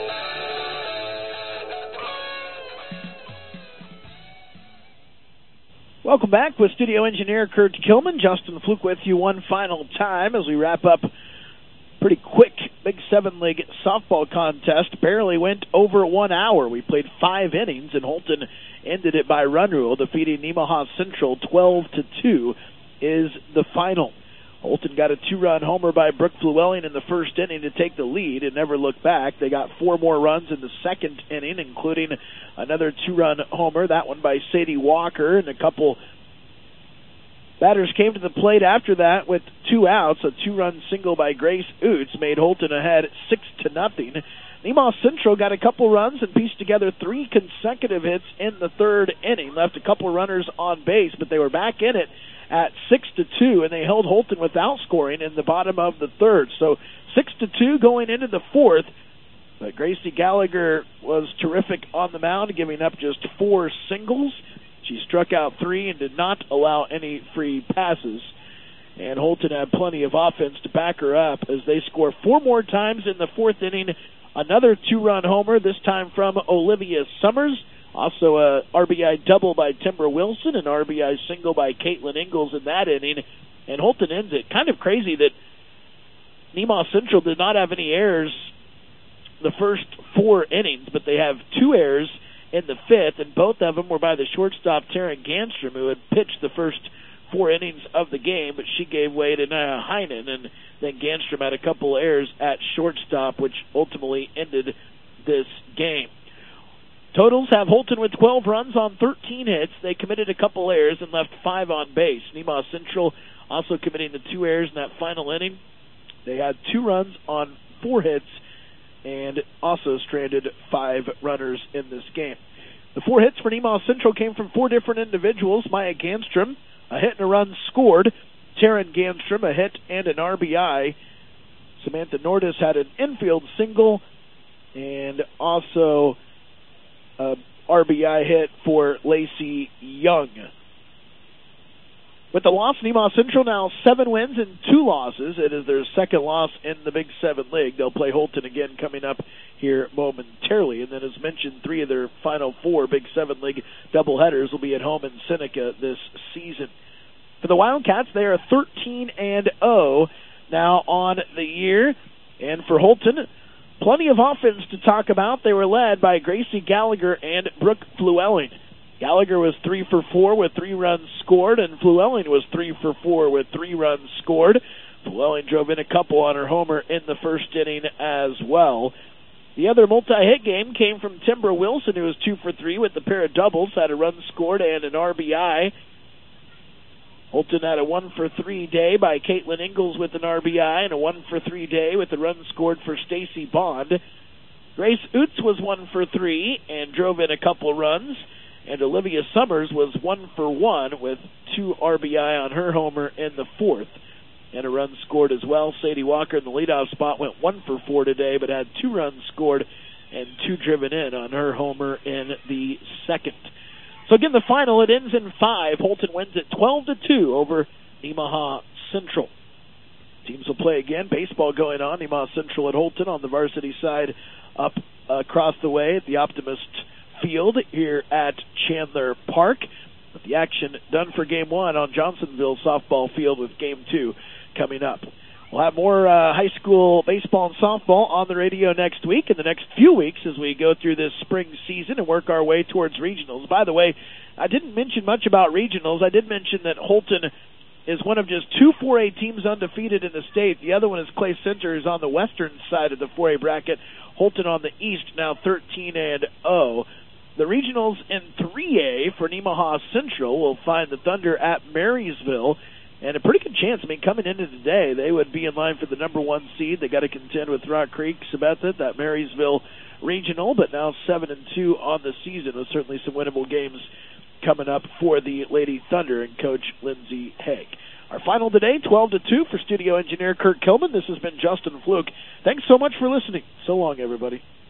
Welcome back with studio engineer Kurt Kilman. Justin Fluke with you one final time as we wrap up pretty quick Big Seven League softball contest. Barely went over one hour. We played five innings, and Holton ended it by run rule, defeating Nemaha Central twelve to two is the final. Holton got a two-run homer by Brooke Flewelling in the first inning to take the lead and never looked back. They got four more runs in the second inning, including another two-run homer, that one by Sadie Walker, and a couple batters came to the plate after that with two outs. A two-run single by Grace Oots made Holton ahead six to nothing. Nemaha Central got a couple runs and pieced together three consecutive hits in the third inning, left a couple runners on base, but they were back in it at six to two, and they held Holton without scoring in the bottom of the third. So six to two going into the fourth. But Gracie Gallagher was terrific on the mound, giving up just four singles. She struck out three and did not allow any free passes. And Holton had plenty of offense to back her up as they score four more times in the fourth inning. Another two-run homer, this time from Olivia Summers. Also a R B I double by Timber Wilson, an R B I single by Caitlin Ingalls in that inning. And Holton ends it. Kind of crazy that Nemaha Central did not have any errors the first four innings, but they have two errors in the fifth, and both of them were by the shortstop Taryn Ganstrom, who had pitched the first four innings of the game, but she gave way to Nia Heinen, and then Ganstrom had a couple errors at shortstop, which ultimately ended this game. Totals have Holton with twelve runs on thirteen hits. They committed a couple errors and left five on base. Nemaha Central also committing the two errors in that final inning. They had two runs on four hits and also stranded five runners in this game. The four hits for Nemaha Central came from four different individuals. Maya Ganstrom, a hit and a run scored. Taryn Ganstrom, a hit and an R B I. Samantha Nordis had an infield single and also a R B I hit for Lacey Young. With the loss, Nemaha Central now seven wins and two losses. It is their second loss in the Big Seven League. They'll play Holton again coming up here momentarily. And then, as mentioned, three of their final four Big Seven League doubleheaders will be at home in Seneca this season. For the Wildcats, they are thirteen and oh now on the year. And for Holton, plenty of offense to talk about. They were led by Gracie Gallagher and Brooke Flewelling. Gallagher was three for four with three runs scored, and Flewelling was three for four with three runs scored. Flewelling drove in a couple on her homer in the first inning as well. The other multi-hit game came from Timber Wilson, who was two for three with a pair of doubles, had a run scored and an R B I. Holton had a one for three day by Caitlin Ingalls with an R B I, and a one for three day with a run scored for Stacy Bond. Grace Oots was one for three and drove in a couple runs. And Olivia Summers was one for one with two R B I on her homer in the fourth. And a run scored as well. Sadie Walker in the leadoff spot went one for four today, but had two runs scored and two driven in on her homer in the second. So again, the final, it ends in five. Holton wins at twelve to two over Nemaha Central. Teams will play again. Baseball going on. Nemaha Central at Holton on the varsity side up uh, across the way at the Optimist Field here at Chandler Park. With the action done for game one on Johnsonville softball field with game two coming up. We'll have more uh, high school baseball and softball on the radio next week, in the next few weeks as we go through this spring season and work our way towards regionals. By the way, I didn't mention much about regionals. I did mention that Holton is one of just two four A teams undefeated in the state. The other one is Clay Center, who's on the western side of the four A bracket. Holton on the east, now thirteen and oh. The regionals in three A for Nemaha Central will find the Thunder at Marysville, and a pretty good chance. I mean, coming into today, they would be in line for the number one seed. They got to contend with Rock Creek, Sabetha, that Marysville regional, but now seven and two on the season with certainly some winnable games coming up for the Lady Thunder and Coach Lindsey Haig. Our final today, twelve to two for studio engineer Kurt Kilman. This has been Justin Fluke. Thanks so much for listening. So long, everybody.